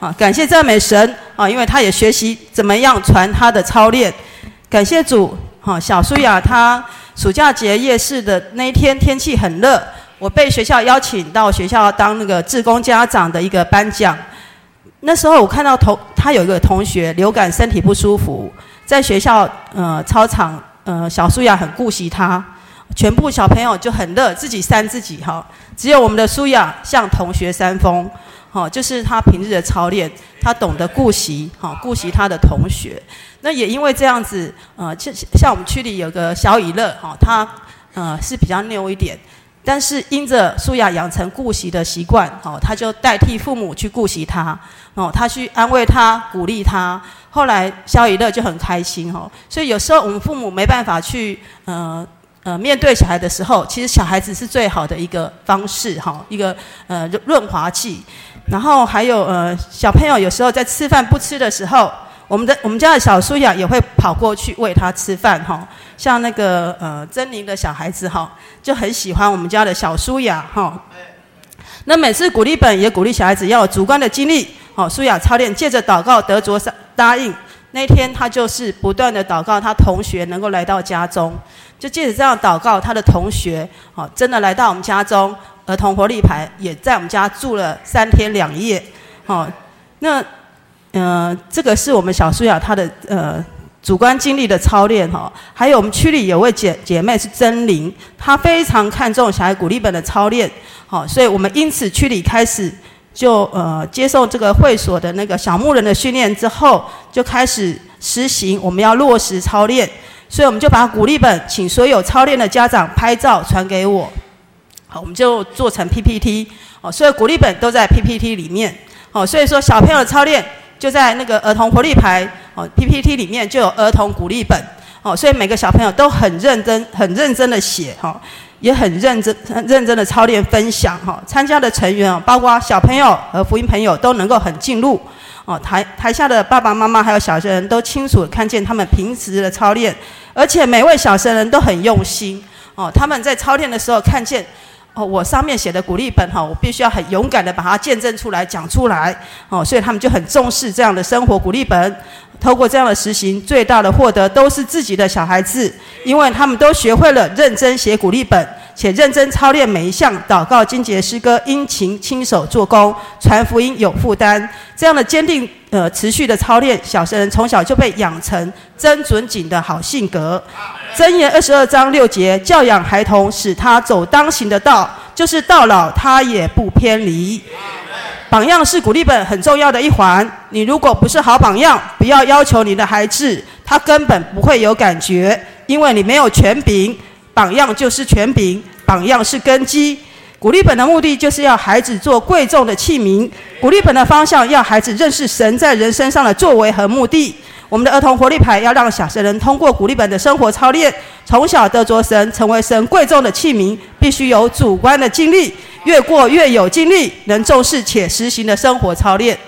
感谢赞美神因为他也学习怎么样传他的操练。感谢主小舒雅她暑假节夜市的那一天天气很热，我被学校邀请到学校当那个志工家长的一个颁奖。那时候我看到他有一个同学流感身体不舒服，在学校操场小舒雅很顾惜他，全部小朋友就很热，自己扇自己只有我们的舒雅向同学扇风就是他平日的操练，他懂得顾惜顾惜他的同学。那也因为这样子像我们区里有个小以乐他是比较拗一点，但是因着舒雅养成顾惜的习惯他就代替父母去顾惜他他去安慰他鼓励他，后来小以乐就很开心所以有时候我们父母没办法去面对小孩的时候，其实小孩子是最好的一个方式一个润滑剂。然后还有小朋友有时候在吃饭不吃的时候，我们家的小舒雅也会跑过去喂他吃饭像那个珍妮的小孩子就很喜欢我们家的小舒雅那每次鼓励本也鼓励小孩子要有主观的经历舒雅操练借着祷告得着答应。那天他就是不断的祷告他同学能够来到家中，就借着这样祷告，他的同学真的来到我们家中，儿童活力牌也在我们家住了3天2夜那这个是我们小舒雅她的主观经历的操练还有我们区里有位姐妹是真灵，她非常看重小孩鼓励本的操练所以我们因此区里开始就接受这个会所的那个小牧人的训练之后，就开始实行我们要落实操练，所以我们就把鼓励本请所有操练的家长拍照传给我我们就做成 PPT所有鼓励本都在 PPT 里面所以说小朋友的操练就在那个儿童活力牌PPT 里面就有儿童鼓励本所以每个小朋友都很认真的写也很认真的操练分享参加的成员包括小朋友和福音朋友都能够很进入台下的爸爸妈妈还有小神人都清楚看见他们平时的操练，而且每位小神人都很用心他们在操练的时候看见我上面写的鼓励本我必须要很勇敢的把它见证出来讲出来所以他们就很重视这样的生活鼓励本。透过这样的实行，最大的获得都是自己的小孩子，因为他们都学会了认真写鼓励本，且认真操练每一项祷告、经节、诗歌，殷勤亲手做工，传福音有负担。这样的坚定持续的操练，小神人从小就被养成真准谨的好性格。箴言22章6节，教养孩童，使他走当行的道，就是到老他也不偏离。榜样是鼓励本很重要的一环，你如果不是好榜样，不要要求你的孩子，他根本不会有感觉，因为你没有权柄。榜样就是权柄，榜样是根基。鼓励本的目的就是要孩子做贵重的器皿，鼓励本的方向要孩子认识神在人身上的作为和目的。我们的儿童活力牌要让小神人通过鼓励本的生活操练，从小得着神，成为神贵重的器皿，必须有主观的经历，越过越有经历，能重视且实行的生活操练。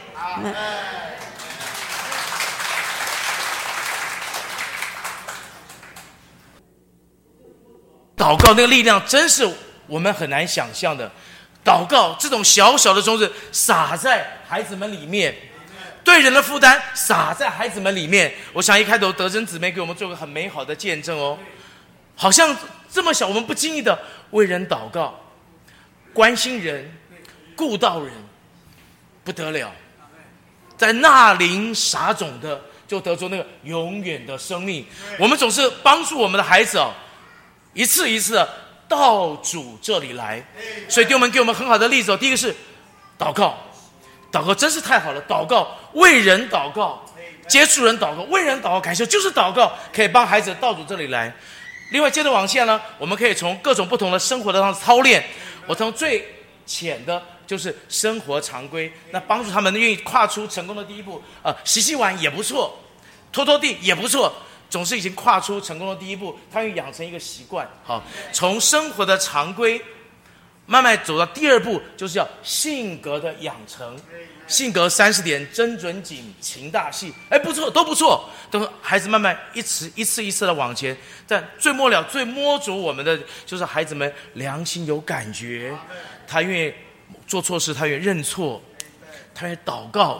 祷告那个力量真是我们很难想象的，祷告这种小小的种子撒在孩子们里面，对人的负担撒在孩子们里面。我想一开头德珍姊妹给我们做个很美好的见证哦，好像这么小我们不经意的为人祷告，关心人，顾到人，不得了，在纳灵撒种的就得出那个永远的生命。我们总是帮助我们的孩子一次一次的到主这里来，所以弟兄们给我们很好的例子第一个是祷告，祷告真是太好了，祷告为人祷告，接触人祷告，为人祷告，感谢就是祷告可以帮孩子到主这里来。另外接着往下呢，我们可以从各种不同的生活的上操练，我从最浅的就是生活常规，那帮助他们愿意跨出成功的第一步，洗碗也不错，拖地也不错，总是已经跨出成功的第一步，他会养成一个习惯。好，从生活的常规慢慢走到第二步，就是要性格的养成。性格30点，真准谨，情大细，不错，都不错，都孩子慢慢一次一次的往前。但最末了，最摸着我们的就是孩子们良心有感觉，他愿意做错事，他愿意认错，他愿意祷告，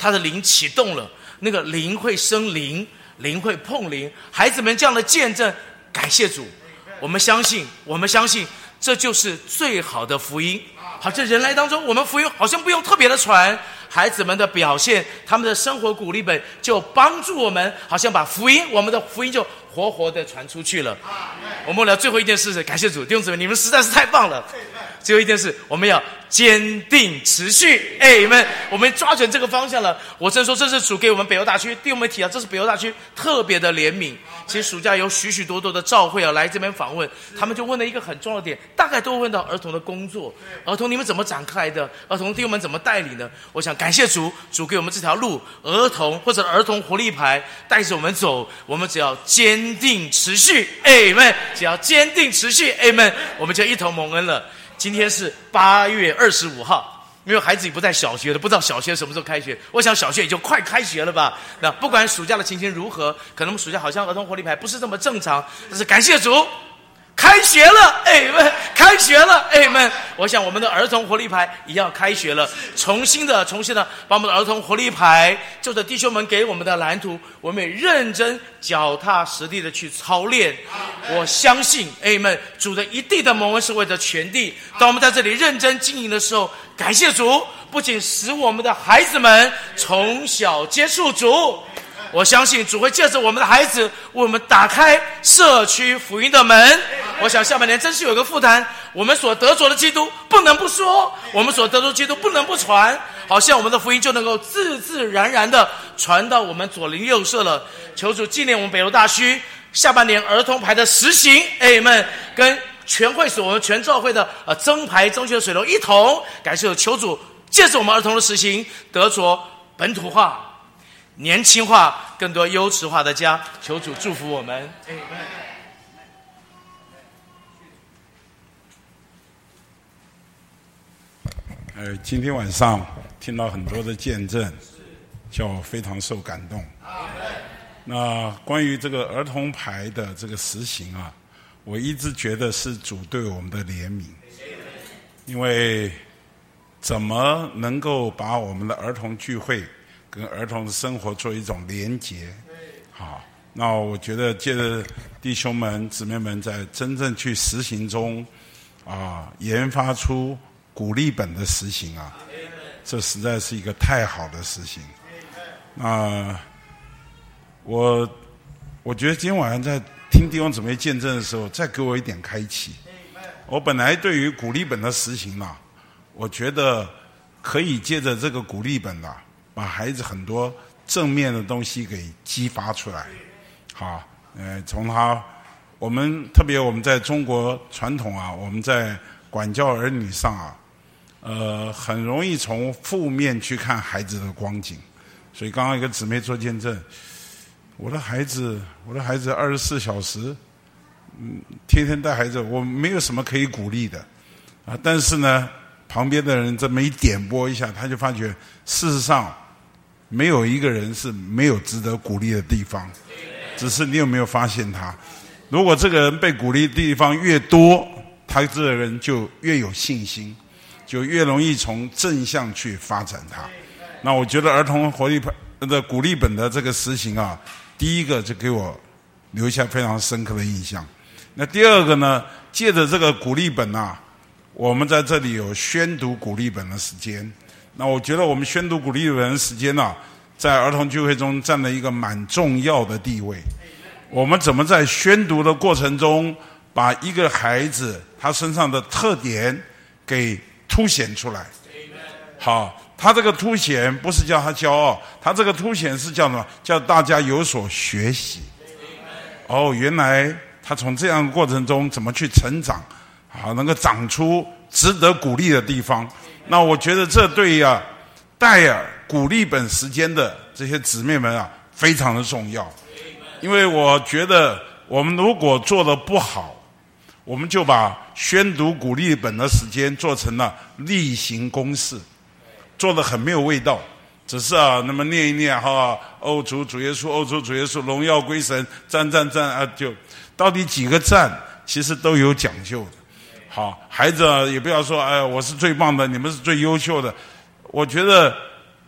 他的灵启动了，那个灵会生灵，灵会碰灵。孩子们这样的见证，感谢主，我们相信这就是最好的福音。好，这人来当中，我们福音好像不用特别的传，孩子们的表现，他们的生活鼓励本就帮助我们，好像把福音，我们的福音就活活的传出去了。我们聊最后一件事是感谢主，弟兄姊妹，你们实在是太棒了。最后一件事，我们要坚定持续，Amen。我们抓准这个方向了。我真说，这是主给我们北欧大区，弟兄们提到，这是北欧大区特别的怜悯。其实暑假有许许多多的召会来这边访问，他们就问了一个很重要的点，大概都会问到儿童的工作，儿童你们怎么展开的，儿童弟兄们怎么带领的。我想感谢主，主给我们这条路，儿童或者儿童活力牌带着我们走，我们只要坚定持续，Amen。只要坚定持续，Amen，我们就一同蒙恩了。今天是8月25号，因为孩子也不在小学了，不知道小学什么时候开学。我想小学也就快开学了吧。那不管暑假的情形如何，可能我们暑假好像儿童活力牌不是这么正常，但是感谢主，开学了，Amen，开学了，Amen。我想我们的儿童活力牌也要开学了，重新的把我们的儿童活力牌就着弟兄们给我们的蓝图，我们也认真脚踏实地的去操练。我相信 Amen， 主的一地的蒙恩是为了全地。当我们在这里认真经营的时候，感谢主，不仅使我们的孩子们从小接触主，我相信主会借着我们的孩子为我们打开社区福音的门。我想下半年真是有一个负担，我们所得着的基督不能不说，我们所得着的基督不能不传，好像我们的福音就能够自自然然的传到我们左邻右舍了。求主纪念我们北欧大区下半年儿童牌的实行，Amen，跟全会所我们全教会的增牌增学的水流一同，感谢求主借着我们儿童的实行，得着本土化、年轻化、更多优质化的家。求主祝福我们。 今天晚上听到很多的见证，叫我非常受感动。那关于这个儿童牌的这个实行啊，我一直觉得是主对我们的怜悯，因为怎么能够把我们的儿童聚会跟儿童的生活做一种连结？好，那我觉得借着弟兄们姊妹们在真正去实行中研发出鼓励本的实行啊，这实在是一个太好的实行。我觉得今天晚上在听弟兄姊妹见证的时候，再给我一点开启。我本来对于鼓励本的实行啊，我觉得可以借着这个鼓励本啊，把孩子很多正面的东西给激发出来。好，从我们特别我们在中国传统啊，我们在管教儿女上啊，很容易从负面去看孩子的光景。所以刚刚一个姊妹做见证，我的孩子24小时，天天带孩子，我没有什么可以鼓励的啊。但是呢，旁边的人这么一点拨一下，他就发觉，事实上没有一个人是没有值得鼓励的地方，只是你有没有发现他。如果这个人被鼓励的地方越多，他这个人就越有信心，就越容易从正向去发展他。那我觉得儿童活力的鼓励本的这个实行啊，第一个就给我留下非常深刻的印象。那第二个呢，借着这个鼓励本啊，我们在这里有宣读鼓励本的时间。那我觉得我们宣读鼓励本的时间啊，在儿童聚会中占了一个蛮重要的地位。我们怎么在宣读的过程中，把一个孩子他身上的特点给凸显出来？好，他这个凸显不是叫他骄傲，他这个凸显是叫什么？叫大家有所学习。原来他从这样的过程中怎么去成长，好，能够长出值得鼓励的地方。那我觉得这对带鼓励本时间的这些姊妹们啊，非常的重要。因为我觉得我们如果做得不好，我们就把宣读鼓励本的时间做成了例行公事，做得很没有味道，只是那么念一念欧主主耶稣，欧主主耶稣，荣耀归神，赞就到底几个赞，其实都有讲究的。好，孩子也不要说我是最棒的，你们是最优秀的。我觉得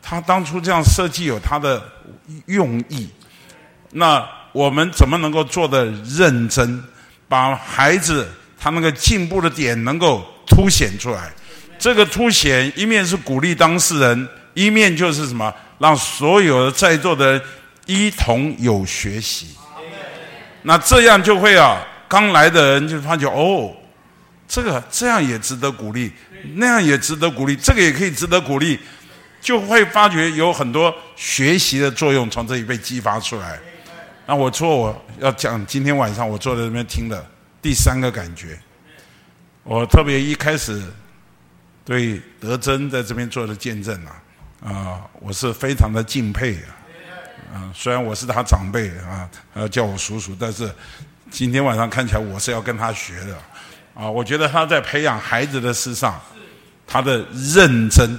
他当初这样设计有他的用意。那我们怎么能够做得认真，把孩子他那个进步的点能够凸显出来？这个凸显一面是鼓励当事人，一面就是什么？让所有的在座的人一同有学习。那这样就会刚来的人就发觉这样也值得鼓励，那样也值得鼓励，这个也可以值得鼓励，就会发觉有很多学习的作用从这里被激发出来。那我要讲今天晚上我坐在这边听的第3个感觉，我特别一开始对德珍在这边做的见证我是非常的敬佩虽然我是他长辈叫我叔叔，但是今天晚上看起来我是要跟他学的我觉得他在培养孩子的事上，他的认真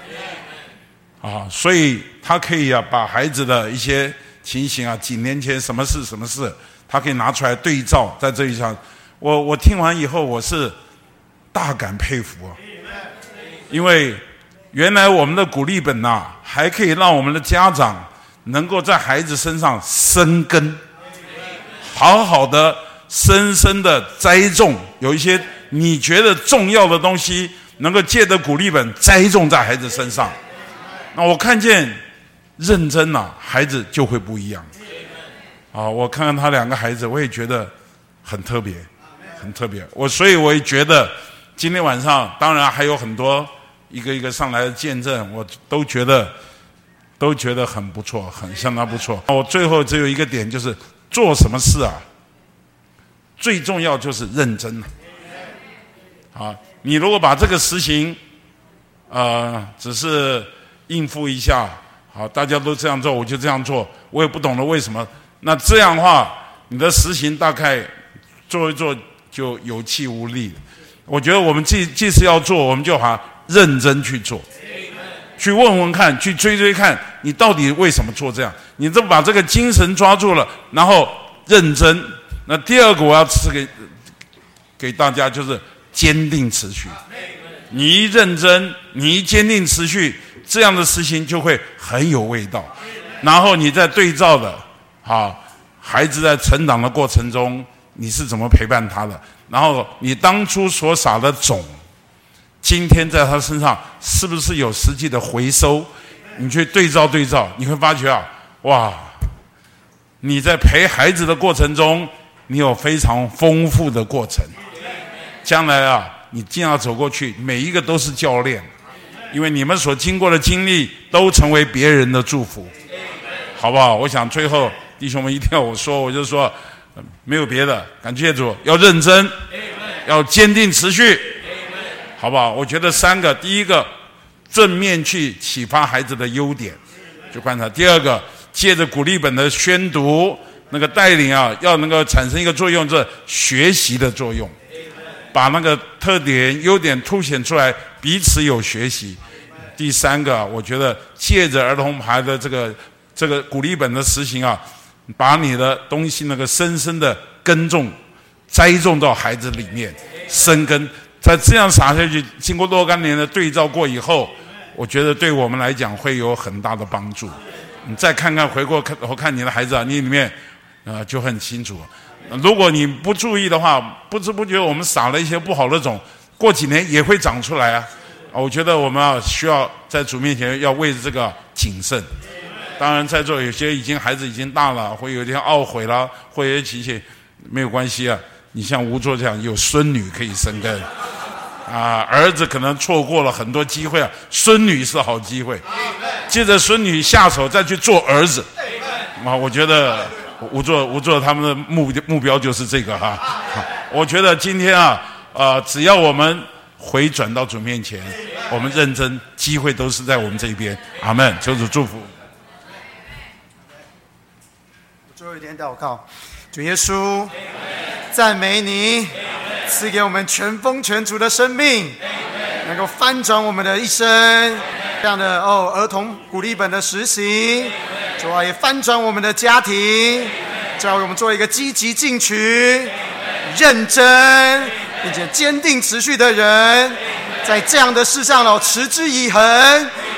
所以他可以把孩子的一些情形几年前什么事，他可以拿出来对照，在这一上，我听完以后我是大感佩服因为原来我们的鼓励本还可以让我们的家长能够在孩子身上生根，好好的深深的栽种，有一些你觉得重要的东西能够借着鼓励本栽种在孩子身上。那我看见认真孩子就会不一样我看看他2个孩子，我也觉得很特别，很特别。所以我也觉得今天晚上当然还有很多一个一个上来的见证，我都觉得很不错，很相当不错。我最后只有一个点，就是做什么事最重要就是认真你如果把这个实行只是应付一下，好，大家都这样做我就这样做，我也不懂得为什么，那这样的话你的实行大概做一做就有气无力。我觉得我们即使要做，我们就认真去做，去问问看，去追看你到底为什么做这样，你这把这个精神抓住了，然后认真。那第2个我要给大家就是坚定持续，你一认真，你一坚定持续，这样的事情就会很有味道。然后你再对照的孩子在成长的过程中你是怎么陪伴他的，然后你当初所撒的种今天在他身上是不是有实际的回收，你去对照，你会发觉你在陪孩子的过程中你有非常丰富的过程，将来你尽量走过去，每一个都是教练，因为你们所经过的经历都成为别人的祝福，好不好？我想最后弟兄们一定要我就说没有别的，感谢主，要认真，要坚定持续，好不好？我觉得3个，第1个正面去启发孩子的优点，就观察；第2个借着鼓励本的宣读那个带领要能够产生一个作用，就是学习的作用，把那个特点优点凸显出来，彼此有学习。第3个我觉得借着儿童牌的这个鼓励本的实行把你的东西那个深深的耕种栽种到孩子里面生根，在这样撒下去，经过若干年的对照过以后，我觉得对我们来讲会有很大的帮助。你再看看回过看你的孩子你里面就很清楚。如果你不注意的话，不知不觉我们撒了一些不好的种，过几年也会长出来我觉得我们需要在主面前要为这个谨慎。当然在座有些孩子已经大了，会有点懊悔了，会有些情没有关系你像吴作这样有孙女可以生根儿子可能错过了很多机会孙女是好机会，接着孙女下手再去做儿子我觉得吴作他们的目标就是这个我觉得今天只要我们回转到主面前，我们认真，机会都是在我们这边。阿们，求主祝福。 最后一点祷告，主耶稣，赞美你，赐给我们全丰全足的生命，能够翻转我们的一生。这样的儿童鼓励本的实行，主啊，也翻转我们的家庭，教我们做一个积极进取、认真并且坚定持续的人，在这样的事上持之以恒，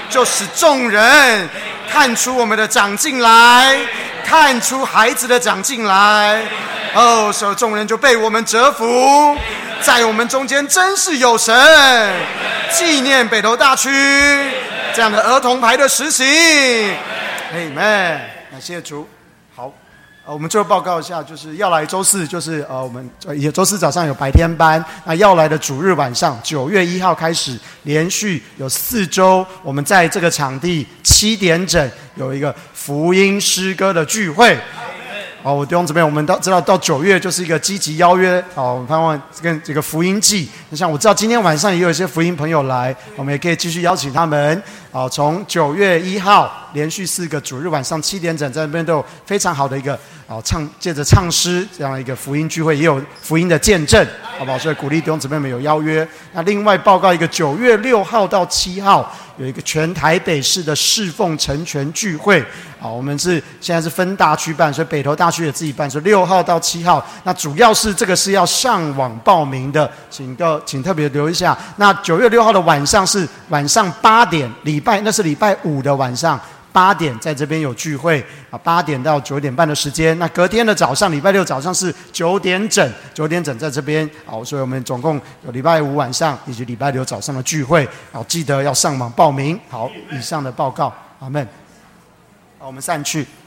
就使众人看出我们的长进来，看出孩子的长进来。哦，所有众人就被我们折服，在我们中间真是有神。纪念北投大区这样的儿童牌的实行。Amen， 感谢主。好，我们最后报告一下，就是要来周四，就是我们也周四早上有白天班，那要来的主日晚上9月1号开始，连续有4周，我们在这个场地7点整有一个福音诗歌的聚会。我弟兄姊妹，我们知道到9月就是一个积极邀约，我们盼望跟这个福音季。像我知道今天晚上也有一些福音朋友来，我们也可以继续邀请他们。从9月1号连续4个主日晚上7点整，在那边都有非常好的一个借着唱诗这样一个福音聚会，也有福音的见证，好不好？所以鼓励弟兄姊妹们有邀约。那另外报告一个9月6号到7号有一个全台北市的侍奉成全聚会。我们现在是分大区办，所以北投大区也自己办，所以6号到7号。那主要是这个是要上网报名的，请特别留一下。那9月6号的晚上是晚上8点，那是礼拜5的晚上8点，在这边有聚会8点到9点半的时间。那隔天的早上，礼拜6早上是9点整在这边。所以我们总共有礼拜5晚上以及礼拜6早上的聚会。记得要上网报名。好，以上的报告，阿们。我们散去。